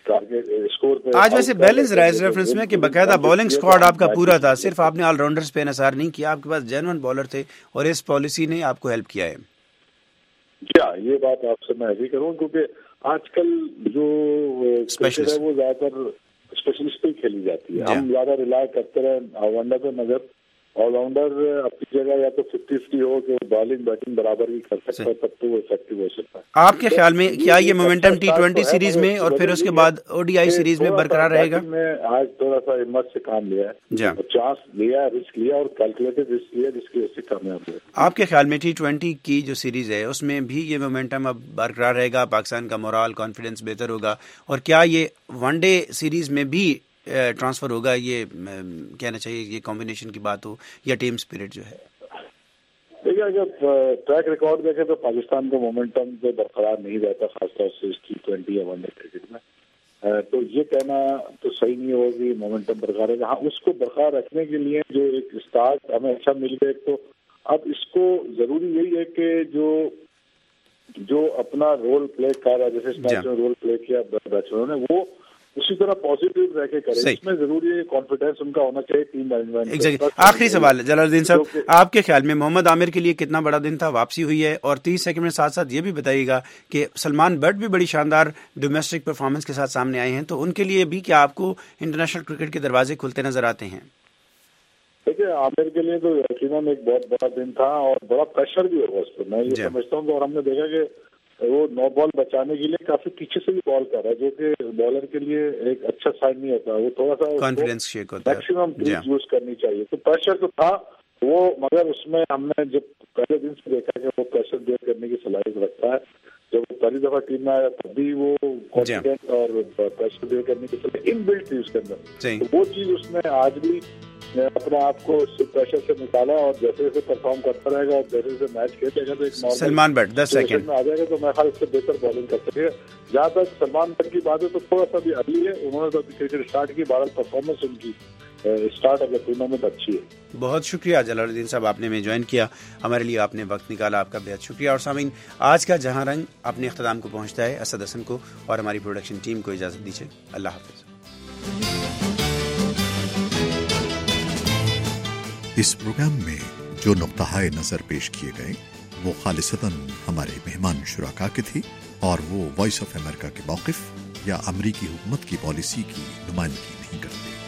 آج ویسے بیلنس رہا اس ریفرنس میں کہ باقاعدہ بالنگ اسکواڈ آپ کا پورا تھا, صرف آپ نے آل راؤنڈرز پہ انحصار نہیں کیا, آپ کے پاس جینوئن بالر تھے اور اس پالیسی نے آپ کو ہیلپ کیا ہے. کیا یہ بات آپ سے میں ایگری کروں, کیونکہ آج کل جو کرکٹ ہے وہ زیادہ تر اسپیشلسٹ پہ کھیلی جاتی ہے. ہم زیادہ ریلائی کرتے رہے آل راؤنڈر پہ, مگر آل راؤنڈر اپنی جگہ یا تو 50-50 ہو کہ بالنگ بیٹنگ برابر بھی کر سکتا ہے, تب تو وہ افیکٹو ہو سکتا ہے. آپ کے خیال میں کیا یہ مومنٹم T20 سیریز میں اور پھر اس کے بعد ODI سیریز میں برقرار رہے گا؟ میں آج تھوڑا سا ہمت سے کام لیا ہے, چانس لیا, رسک لیا اور کیلکولیٹڈ رسک لیا, جس کی وجہ سے کامیاب ہوئے. آپ کے خیال میں T20 کی جو سیریز ہے اس میں بھی یہ مومنٹم اب برقرار رہے گا, پاکستان کا مورال کانفیڈنس بہتر ہوگا, اور کیا یہ ون ڈے سیریز میں بھی ٹرانسفر ہوگا؟ یہ کہنا چاہیے یہ کمبینیشن کی بات ہو یا ٹیم اسپرٹ جو ہے. دیکھیے اگر ٹریک ریکارڈ دیکھیں تو پاکستان کا مومنٹم تو برقرار نہیں رہتا, خاص طور سے T20 یا ون ڈے کرکٹ میں. تو یہ کہنا تو صحیح نہیں ہوگا کہ مومنٹم برقرار ہے. ہاں, اس کو برقرار رکھنے کے لیے جو ایک اسٹارٹ ہمیں اچھا مل گیا, ایک تو اب اس کو ضروری یہی ہے کہ جو اپنا رول پلے کر رہا ہے، جیسے اس میچ میں رول پلے کیا بیٹسمینوں نے، وہ اسی طرح پازیٹیو رہ کے کرے. اس میں ضروری ہے کانفیڈینس ان کا ہونا چاہیے ٹیم مینجمنٹ. آخری سوال ہے جلال الدین صاحب، آپ کے خیال میں محمد عامر کے لیے کتنا بڑا دن تھا؟ واپسی ہوئی ہے، اور 30 سیکنڈ میں ساتھ ساتھ یہ بھی بتائیے گا کہ سلمان بٹ بھی بڑی شاندار ڈومیسٹک پرفارمنس کے ساتھ سامنے آئے ہیں، تو ان کے لیے بھی کیا آپ کو انٹرنیشنل کرکٹ کے دروازے کھلتے نظر آتے ہیں؟ دیکھیے عامر کے لیے تو یقیناً ایک بہت بڑا دن تھا اور بڑا پریشر بھی ہوگا اس پر، میں یہ سمجھتا ہوں. اور ہم نے دیکھا کہ وہ 9 بال بچانے کے لیے کافی پیچھے سے بھی بال کر رہا ہے، جو کہ بالر کے لیے ایک اچھا سائن نہیں ہوتا. وہ تھوڑا سا کانفیڈنس شیک ہوتا ہے، میکسیمم ٹریک یوز کرنی چاہیے. تو پریشر تو تھا وہ، مگر اس میں ہم نے جب پہلے دن سے دیکھا کہ وہ پریشر بیئر کرنے کی صلاحیت رکھتا ہے. جب وہ پہلی دفعہ ٹیم میں آیا تب بھی وہ کانفیڈنٹ اور پریشر بیئر کرنے کی صلاحیت ان بلٹ تھی اس کے اندر. تو وہ چیز اس نے آج بھی اپنے آپ کو پریشر سے نکالا، اور جیسے جیسے پرفارم کرتا رہے گا اور جیسے جیسے میچ کھیلے گا تو ایک سلمان بٹ 10 سیکنڈ میں آ جائے گا، تو میں خیال اس سے بہتر بالنگ کر سکے. جہاں تک سلمان بٹ کی بات ہے تو تھوڑا سا بھی ارلی ہے، انہوں نے تو کرکٹ اسٹارٹ کی، بہرحال پرفارمنس ان کی اسٹارٹ اگر ٹورنامنٹ اچھی ہے. بہت شکریہ جلال الدین صاحب، آپ نے ہمیں جوائن کیا، ہمارے لیے آپ نے وقت نکالا، آپ کا بہت شکریہ. اور سامعین، آج کا جہاں رنگ اپنے اختتام کو پہنچتا ہے. اسد حسن کو اور ہماری پروڈکشن ٹیم کو اجازت دیجیے. اللہ حافظ. اس پروگرام میں جو نقطہ نظر پیش کیے گئے وہ خالصتاً ہمارے مہمان شرکا کے تھے، اور وہ وائس آف امریکہ کے موقف یا امریکی حکومت کی پالیسی کی نمائندگی نہیں کرتے.